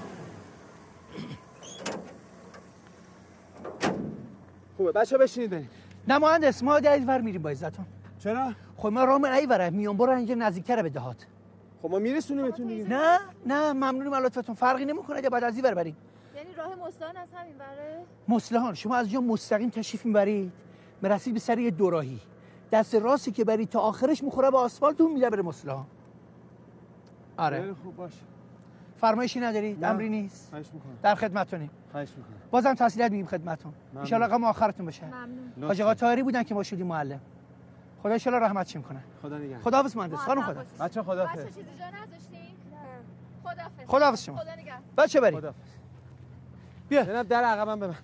خوبه بچه بشینید بریم. نه مهندس ما در ور میریم با عزتون. چرا؟ خب ما راه من ایوره میون برو اینجا نزدیک‌تره به دهات. خب ما میرسونیمتون دیگه. نه ممنونیم لطفتون. فرقی نمیکنه اگه بعد از این ور بریم. یعنی راه مصلحان از همین بره؟ مصلحان شما از جا مستقیم تشریف میبرید مرسید به سر یه دوراهی. دست راستی که برید تا آخرش میخوره به آسفالت اون میده بره مصلحان. آره. خوب باشه. فرمایشی ندارید؟ امری نیست. خواهش می‌کنم. در خدمتتونیم. خواهش می‌کنم. بازم تسلیت میگیم خدمتتون. ان شاء الله رقم آخرتون بشه. ممنون. حاج آقا طاهری بودن که ما شدیم معلم. خدا ان شاء الله رحمتش کنه. خدا نگهدار. خداحافظ مهندس خانم. خدا. بچه خداحافظ. بچه چیزی جا نذاشتین؟ خداحافظ. خداحافظ شما. خدا نگهدار. بچه بریم. خداحافظ. بیا. جناب در عقبم ببند.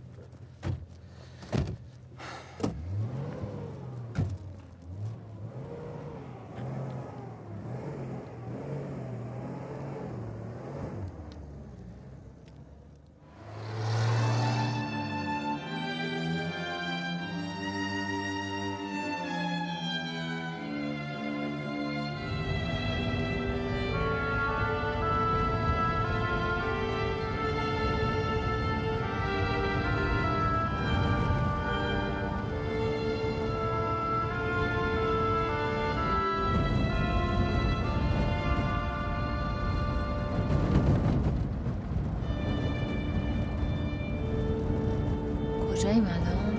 کجاییم الان؟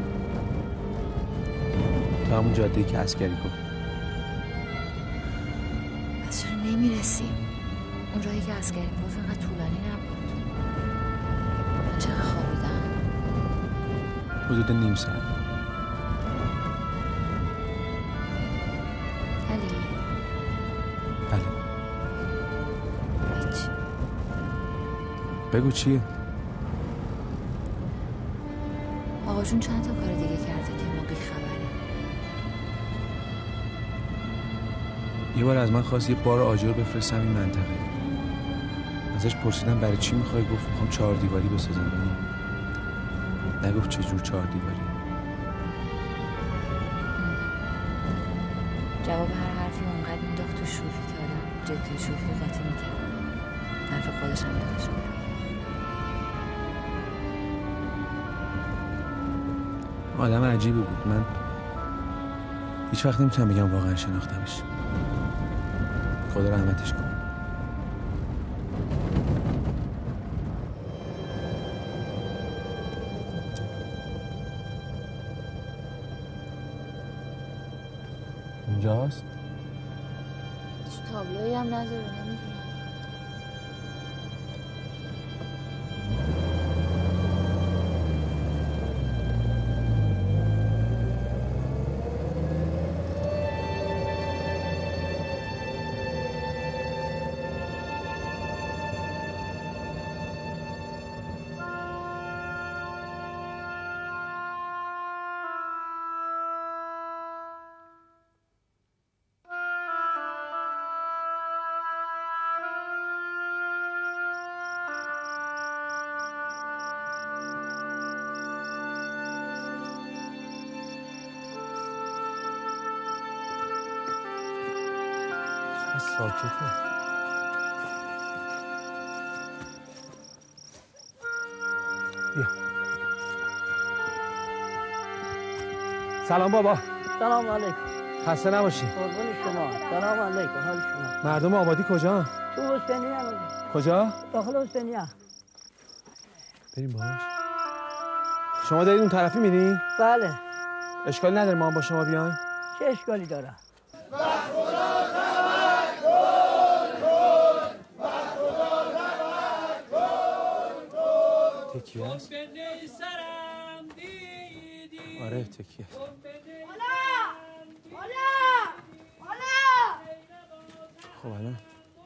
تو همون جاده‌ای که عسکری گفت. پس چرا نمیرسیم؟ اون راهی که عسکری گفت اینقدر طولانی نبود. من چقدر خوابیدم؟ حدود نیم ساعت. علی؟ بله. هیچ. بگو چیه؟ آقاشون چند تا کار دیگه کرده که ما بیخبریم. یه بار از من خواست یه بار آجر بفرستم این منطقه. ازش پرسیدم برای چی میخوای؟ گفت میخوام 4 دیواری بسازم. ببین نگفت چجور 4 دیواری. جواب هر حرفی اونقدر مینداخت تو شوخی که آدم جدی شوخی قاطی میکرد. حرف خودش هم دادش میدم. آدم عجیبی بود. من هیچ وقت نمیتونم بگم واقعا شناختمش. خدا رحمتش کن. اونجاست؟ هیچ تابلویی هم نداره. نمیدونم. ساکته. بیا. سلام بابا. سلام علیکم. خسته نباشی. قربون شما. سلام علیکم. حال شما؟ مردم آبادی کجا؟ تو حسینیه. کجا؟ داخل حسینیه. بریم باش. شما دارید اون طرفی میرین؟ بله. اشکالی نداره ما هم با شما بیایم؟ چه اشکالی داره؟ تکیه است؟ آره تکیه. خب الان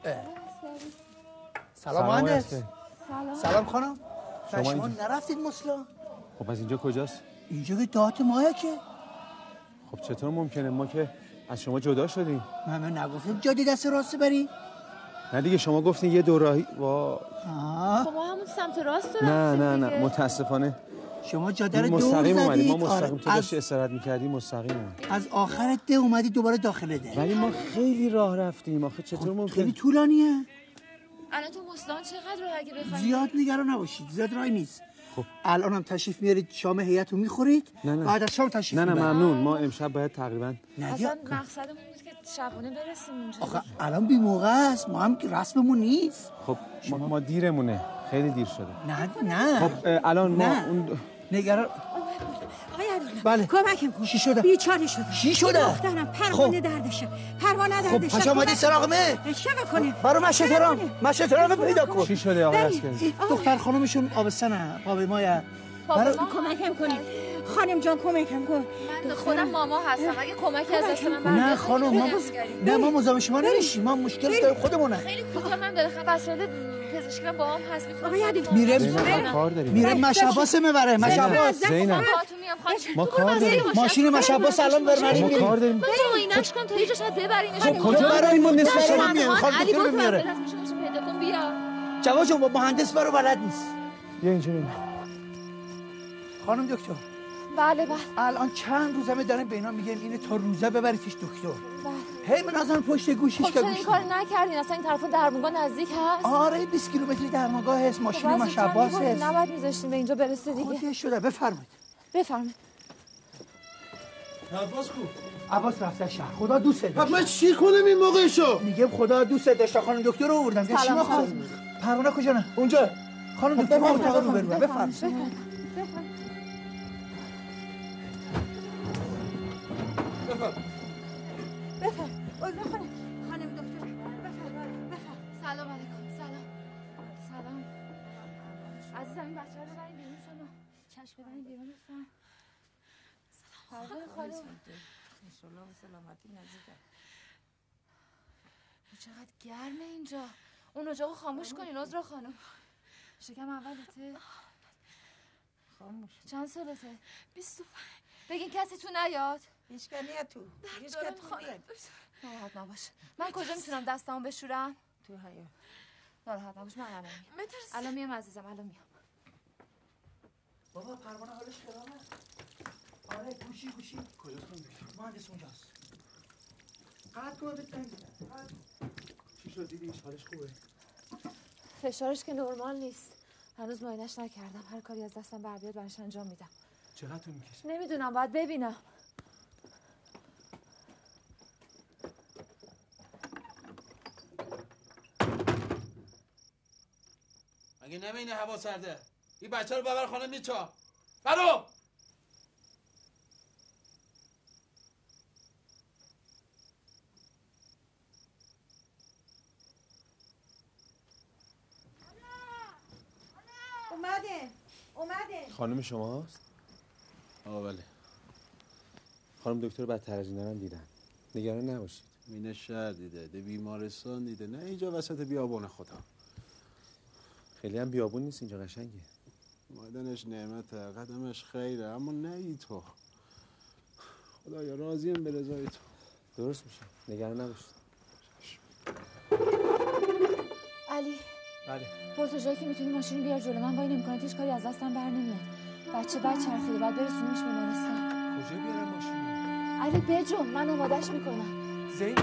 سلام مهندس. سلام خانم. شما نرفتید مسلا؟ خب از اینجا کجاست؟ اینجا که دهات ماه که. خب چطور ممکنه؟ ما که از شما جدا شدیم. من نگفتم جادی دست راست بری؟ نه دیگه شما گفتین یه دو راهی. وا خب ما همون سمت راست رو نه متاسفانه شما جاده رو دور مستقیم اومدیم. ما زدید. مستقیم تو داشتی استراحت می‌کردیم مستقیم اومدیم. از آخر ده اومدی دوباره داخل ده. ولی ما خیلی راه رفتیم. آخه چطور ممکنه؟ خیلی طولانیه. الان تو مستان چقدر راه اگه بخواید؟ زیاد نگران نباشید. زیاد راهی نیست. خب الان هم تشریف میارید شام هیئت رو میخورید؟ نه بعد از شام تشریف نه میبرید. ممنون. ما امشب باید تقریبا اصلا مقصدمون بود که شبونه برسیم اونجا. آخه الان بی موقع است. ما هم که رسممون نیست. خب ما دیرمونه. خیلی دیر شده. نه خب الان ما اون نگران. آقای علیرضا بله کمکم کن. چی شده؟ بیچاره شده. چی شده؟ دخترم پروانه دردشه. پروانه خب دردشه. پس اومدی سراغمه. چه کنه؟ برو مشترام پیدا کن. چی شده آقای عسکری؟ دختر خانمشون آبستنه. پاوی مایا. برو کمکم کنی. خانم جان کمکم کن. من خودم ماما هستم. اگه کمکی از دست من نه خانم ما مزاحم شما نمیشیم. ما مشکل داریم خودمونه. خیلی کوتاه من داره وسایل پزشکی با هم هست. میره مشاباس میبره. مشاباس زینب ما کار داریم. ماشین مشاباس الان بریم. ما کار داریم. تو اینش کن تا یه جاش ببرینش. خب کجا بریم؟ ما نصف شما میایم. خانم دکتر میاره. پیدا کن بیا. جواد جون با مهندس برو بلد نیست. بیا اینجا ببین. خانم دکتر. بله. الان چند روزمه داریم به اینا میگیم اینو تا روزه ببریدش دکتر. بله. هی به نظر پشت گوشش که این کار نکردین؟ اصلا این طرف درمونگاه نزدیک هست؟ آره 20 کیلومتری درمونگاه هست. ماشین مشاباس هست. نباید میذاشتین به اینجا برسه دیگه. خودش شده. بفرمایید. عباس کو؟ عباس رفته شهر. خدا دوست داشت. من چی کنم این موقعشو؟ میگم خدا دوست داشت. خانم دکتر رو آوردم. سلام خانم. پروانه کجا نه؟ اونجا. خانم دکتر اتاق رو برو. بفرمایید. خانم دکتر بفرمایید. سلام علیکم. سلام. عزیزم این بچه‌ها رو ببرید بیرون شما. چشم ببرید بیرون لطفاً. خانم. سلامتی نزدیکه. چقدر گرمه اینجا. اون اجاقو خاموش کنین عذرا خانم. شکم اولته؟ خاموش. چند سالته؟ 25. بگین کسی تو نیاد؟ هیچ نیاد تو. هیچ که تو نیاد. ناراحت نباش. من کجا میتونم دستامو بشورم؟ تو حیاط. ناراحت نباش، من الان میام. الان میام عزیزم، الان میام. بابا پروانه حالش خرابه. آره گوشی کجاست اون گوشی؟ مهندس اونجاست. قطع کنه بزنید. چی شد دیدیش؟ حالش خوبه؟ فشارش که نرمال نیست. هنوز معاینش نکردم. هر کاری از دستم بر بیاد براش انجام میدم. چقدر طول میکشه؟ نمیدونم، باید ببینم. مگه نمی‌بینی هوا سرده؟ این بچه رو ببر خانه میچا. برو! اومده. خانم شماست؟ آقا بله. خانم دکتر بدتر از اینا هم دیدن. نگران نباشید. مینه شهر دیده، ده بیمارستان دیده، نه اینجا وسط بیابان خدا. خیلی هم بیابون نیست اینجا، قشنگه. مادنش نعمته، قدمش خیره، اما نه ای تو. خدایا راضیم به رضای تو. درست میشه، نگران نباشید. علی. بله. برو تا جایی که میتونی ماشین بیار جلو. من وای نمیکنم، هیچ کاری از دستم بر نمیاد. بچه چرخیده، بعد برسونیمش بیمارستان. کجا بیارم ماشین؟ علی بجو، من آمادش میکنم. زین.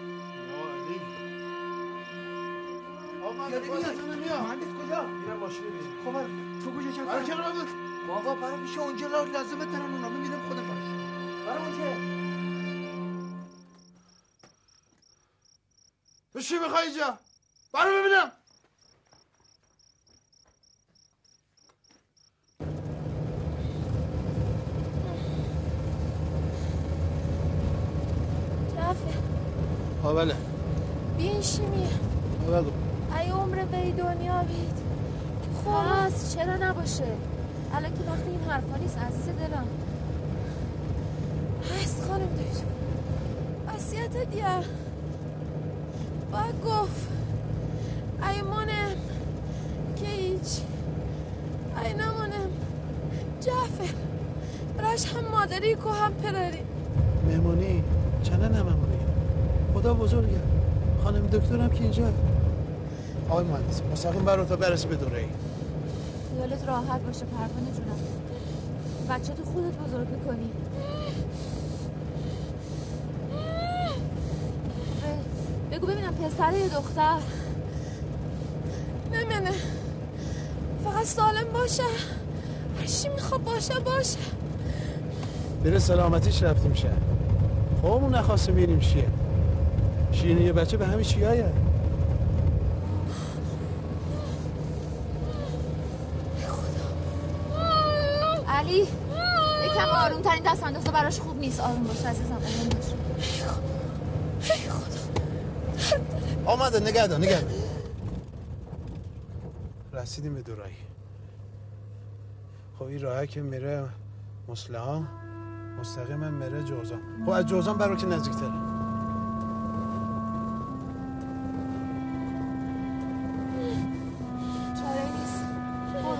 مهندس کجا؟ میرم ماشین بیارم. خب تو کجا چرا؟ برای چرا بود؟ بابا برای میشه اونجا لازمه دارن اونا میرم خودم باش. برای اونجا. تو چی میخوای اینجا؟ برو ببینم. جعفر بله. بیاین شیمیه. بگو. ای عمر بی دنیا بید. خب هست، چرا نباشه؟ الان که وقتی این حرفا نیست عزیز دلم. هست خانم دکتر. وصیت دیار باید گفت ای مانم که هیچ ای نمانم جعفر براش هم مادری که هم پدری. مهمونی چنه نمهمونی خدا بزرگه. خانم دکترم که اینجا. آقای مهندس مستقیم برو تا برسی به دوره ای. خیالت راحت باشه پروانه جونم. بچه تو خودت بزرگ میکنی. بگو ببینم پسره یا دختر؟ نه فقط سالم باشه. هرچی میخواد باشه. بره سلامتیش رفتیم شهر. خب اون نخواسته میریم چیه؟ شیرینی یه بچه به همین چیایه. علی یکم آروم ترین دست اندازه براش خوب نیست. آروم باش عزیزم، آروم باش. آمده نگه دار. رسیدیم به دورایی. خب این راهه که میره مصلحان مستقیما میره جوزان. خب از جوزان برو که نزدیکتره. چاره نیست. برو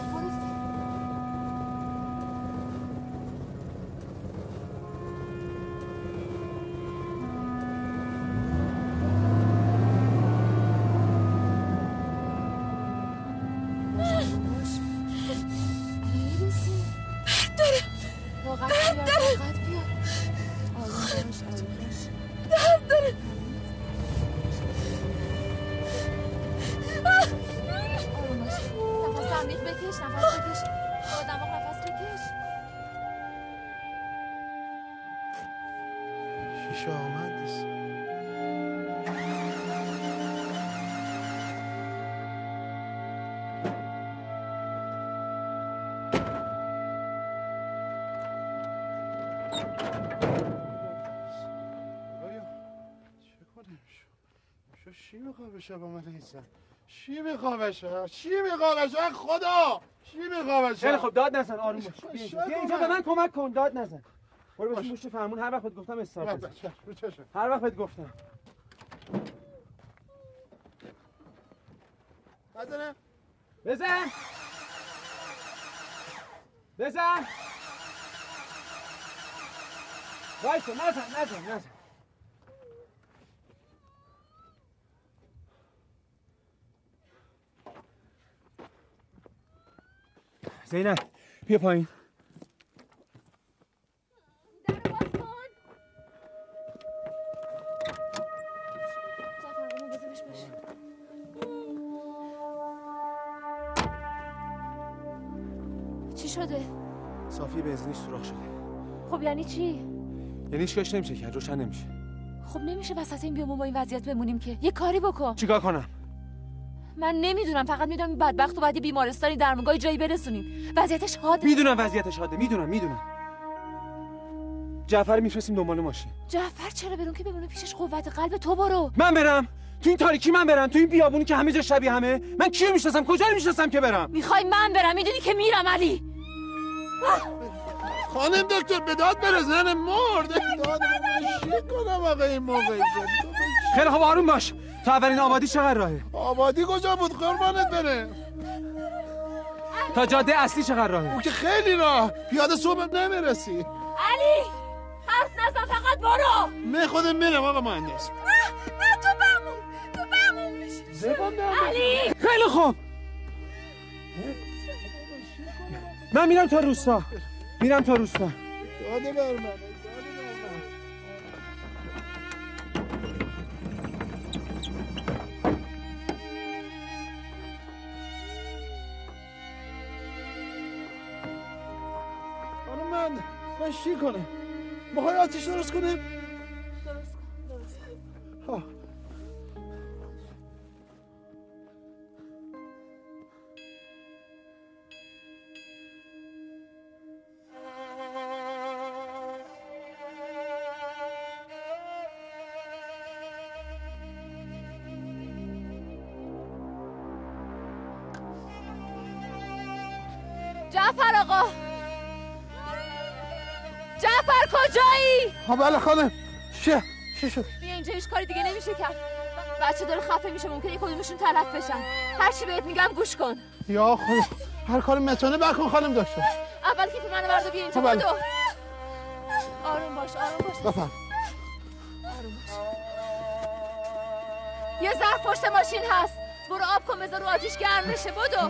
شیشه آمد نیست. چی میخواه بشه با من ایسا؟ چی میخواه بشه خدا؟ چی میخواه بشه؟ خیلی خب داد نزن، آروم باش. بیا اینجا به من کمک کن، داد نزن. برو بشین پشت فرمون. هر وقت بهت گفتم استاپ بزن. هر وقت بهت گفتم. بزنه؟ بزن بزن وایسا نزن زینب بیا پایین. چی شده؟ صافی بنزینش سوراخ شده. خب یعنی چی؟ یعنی هیچ نمیشه کرد، روشن نمیشه. خب نمیشه وسط این بیامون با این وضعیت بمونیم که. یه کاری بکن. چیکار کنم؟ من نمیدونم، فقط میدونم این بدبختو بعد بیمارستانی درمونگاه جایی برسونیم. وضعیتش حاده. میدونم وضعیتش حاده، میدونم. جعفر میفرستیم دنبال ماشین. جعفر چرا برون که بمونه پیشش؟ قوت قلب تو برو. من برم؟ تو این تاریکی من برم؟ تو این بیابونی که همه جا شبیه همه؟ من کیو میشناسم؟ کجا رو میشناسم که برم؟ میخوای من برم؟ میدونی که میرم علی. خانم دکتر به داد برس، نه مرد. داد چی کنم آقا این موقع؟ خیلی خوب آروم باش. تا اولین آبادی چقدر راهه؟ آبادی کجا بود قربانت بره؟ تا جاده اصلی چقدر راهه؟ او که خیلی راه، پیاده صبح نمیرسی. علی حرف نزن، فقط برو. من خودم میرم آقا مهندس. نه تو بمون زبان علی. خیلی خوب، من میرم تا روستا. داده بر من. من چی کنم؟ میخوای آتیش درست کنیم؟ درست کن. جعفر آقا، جعفر کجایی؟ بله خانم. چی شد؟ بیا اینجا، هیچ کاری دیگه نمیشه کرد. بچه داره خفه میشه، ممکنه یک کدومشون تلف بشن. هر چی بهت میگم گوش کن. یا خدا، هر کاری میتونه بکن خانم دکتر. اول کیف منو برد و بیا اینجا. بله. بدو. آروم باش. بفهم. آروم باش. یه ظرف پشت ماشین هست، برو آب کن بذار رو آتیش گرم بشه. بدو.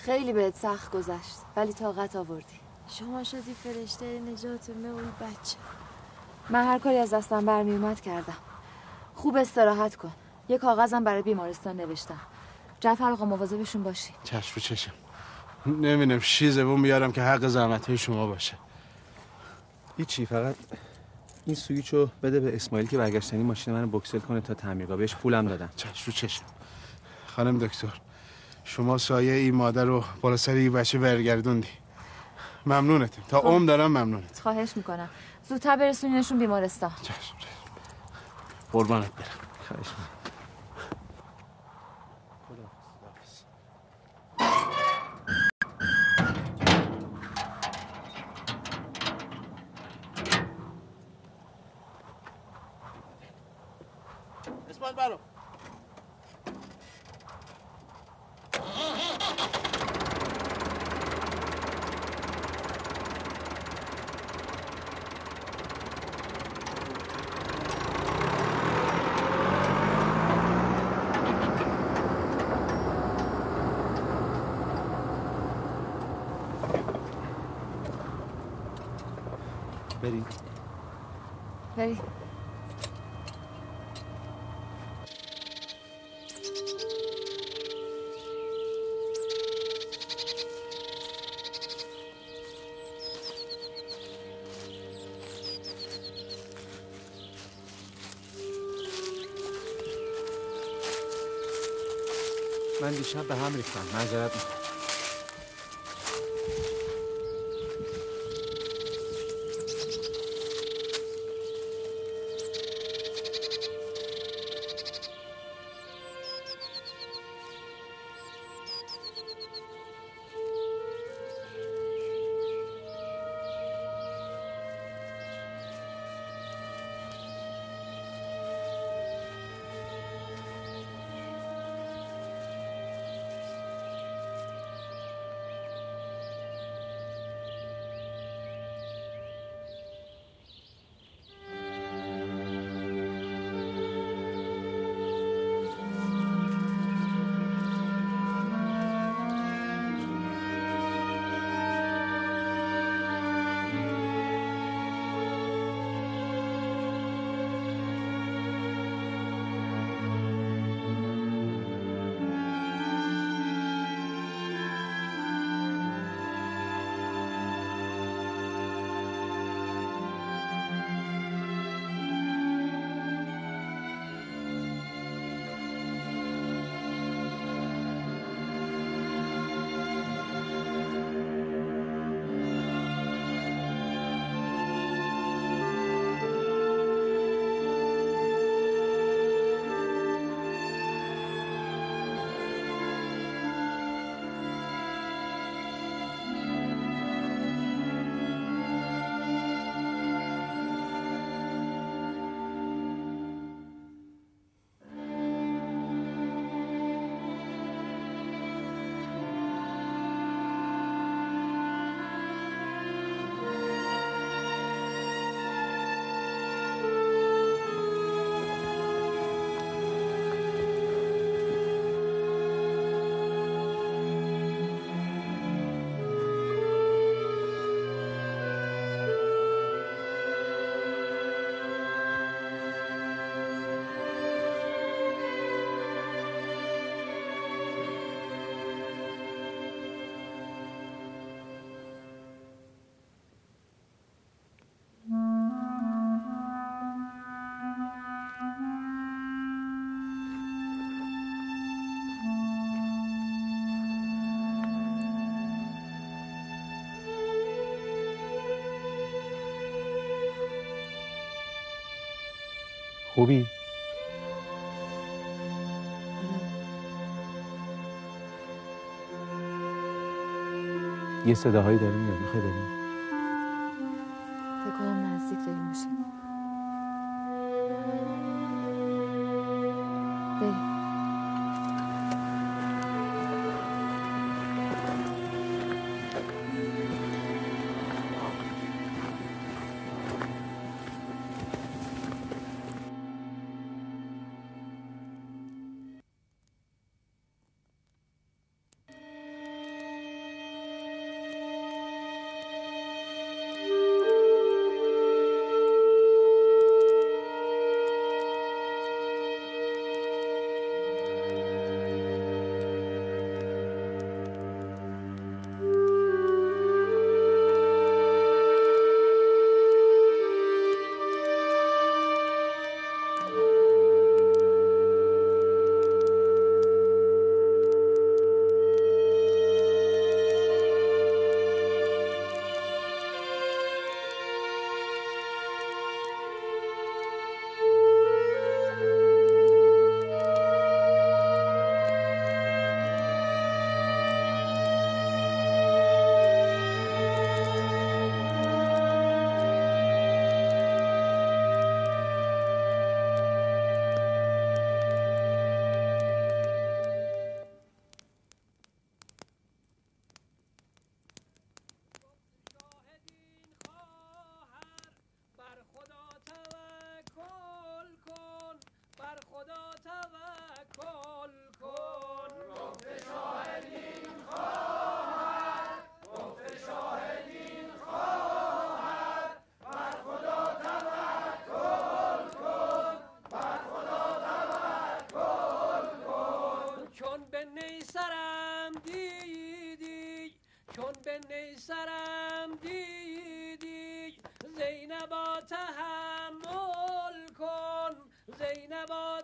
خیلی بهت سخت گذشت ولی طاقت آوردی. شما شدی فرشته نجات اون بچه. من هر کاری از دستم برمی اومد کردم. خوب استراحت کن. یه کاغذم برای بیمارستان نوشتم. جعفر آقا مواظبشون باشی. چشم چشم. نمیدونم شیزمون بیارم که حق زحمت‌های شما باشه. هیچی، فقط این سویچو بده به اسماعیل که برگشتنی ماشین منو بوکسل کنه تا تعمیرگاه. بهش پولم دادم. چشم چشم. خانم دکتر، شما سایه این مادر رو بالا سر این بچه برگردوندی. ممنونتم. تا عمر دارم ممنونت. خواهش میکنم. زودتر برسونینشون بیمارستان. چشم. قربانت برم. خواهش میکنم. اسماعیل برو. بریم. بریم. من دیشب به هم ریختم. معذرت میخوام. خوبی؟ یه صداهایی داره میاد. میخوای بریم؟ فکر کنم نزدیک داریم میشیم. بریم. به نیسرم دیدی چون به نیسرم دیدی زینبا تحمل کن زینبا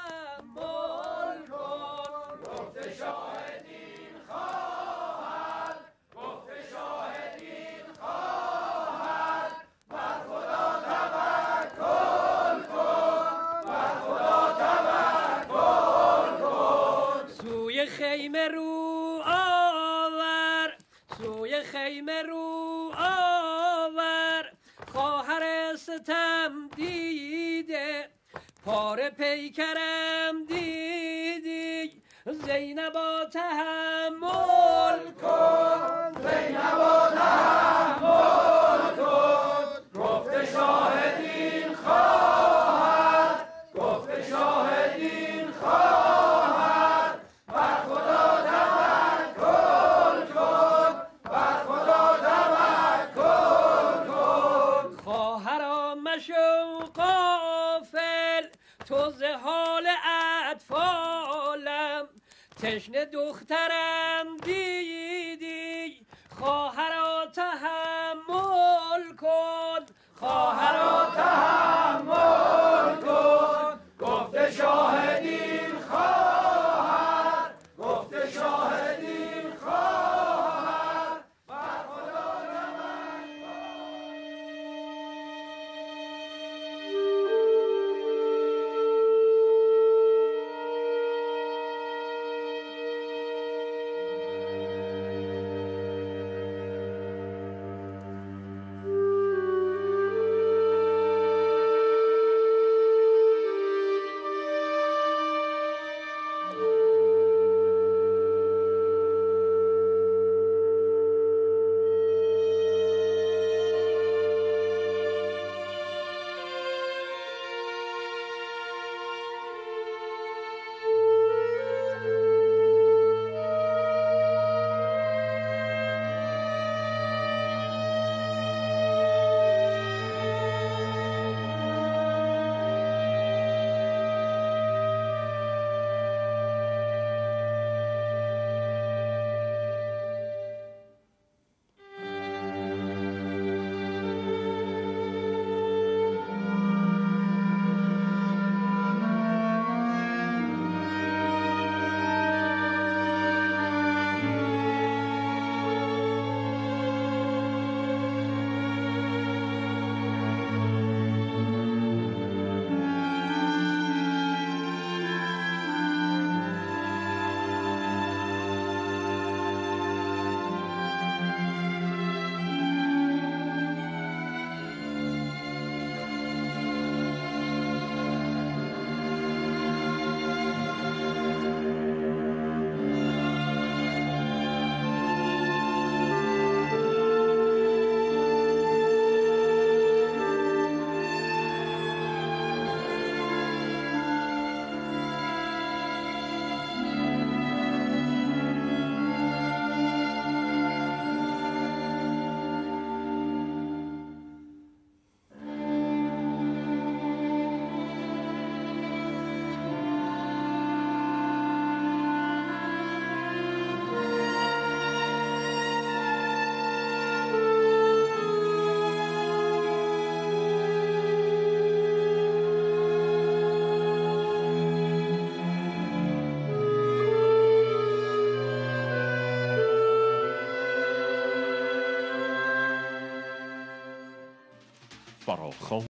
تحمل کن گفته شاهدین خواهد گفته شاهدین خواهد بر خدا توکل کن بر خدا توکل کن سوی خیمه رو آور سوی خیمه رو آور خواهر ستم دیده پاره پیکرم دیدی زینبا تحمل کن زینبا تحمل کن گفته شاهدین خواهد گفته شاهدین خواهد بر خدا توکل کن بر خدا توکل کن خواهرا مشو غافل تو ز حال اطفالم تشنه دخترم دیدی خواهرا تحمل کن خواهرا تحمل کن گفته شاهدین خواهد گفته شاهدین خواهد بر خدا فراخوان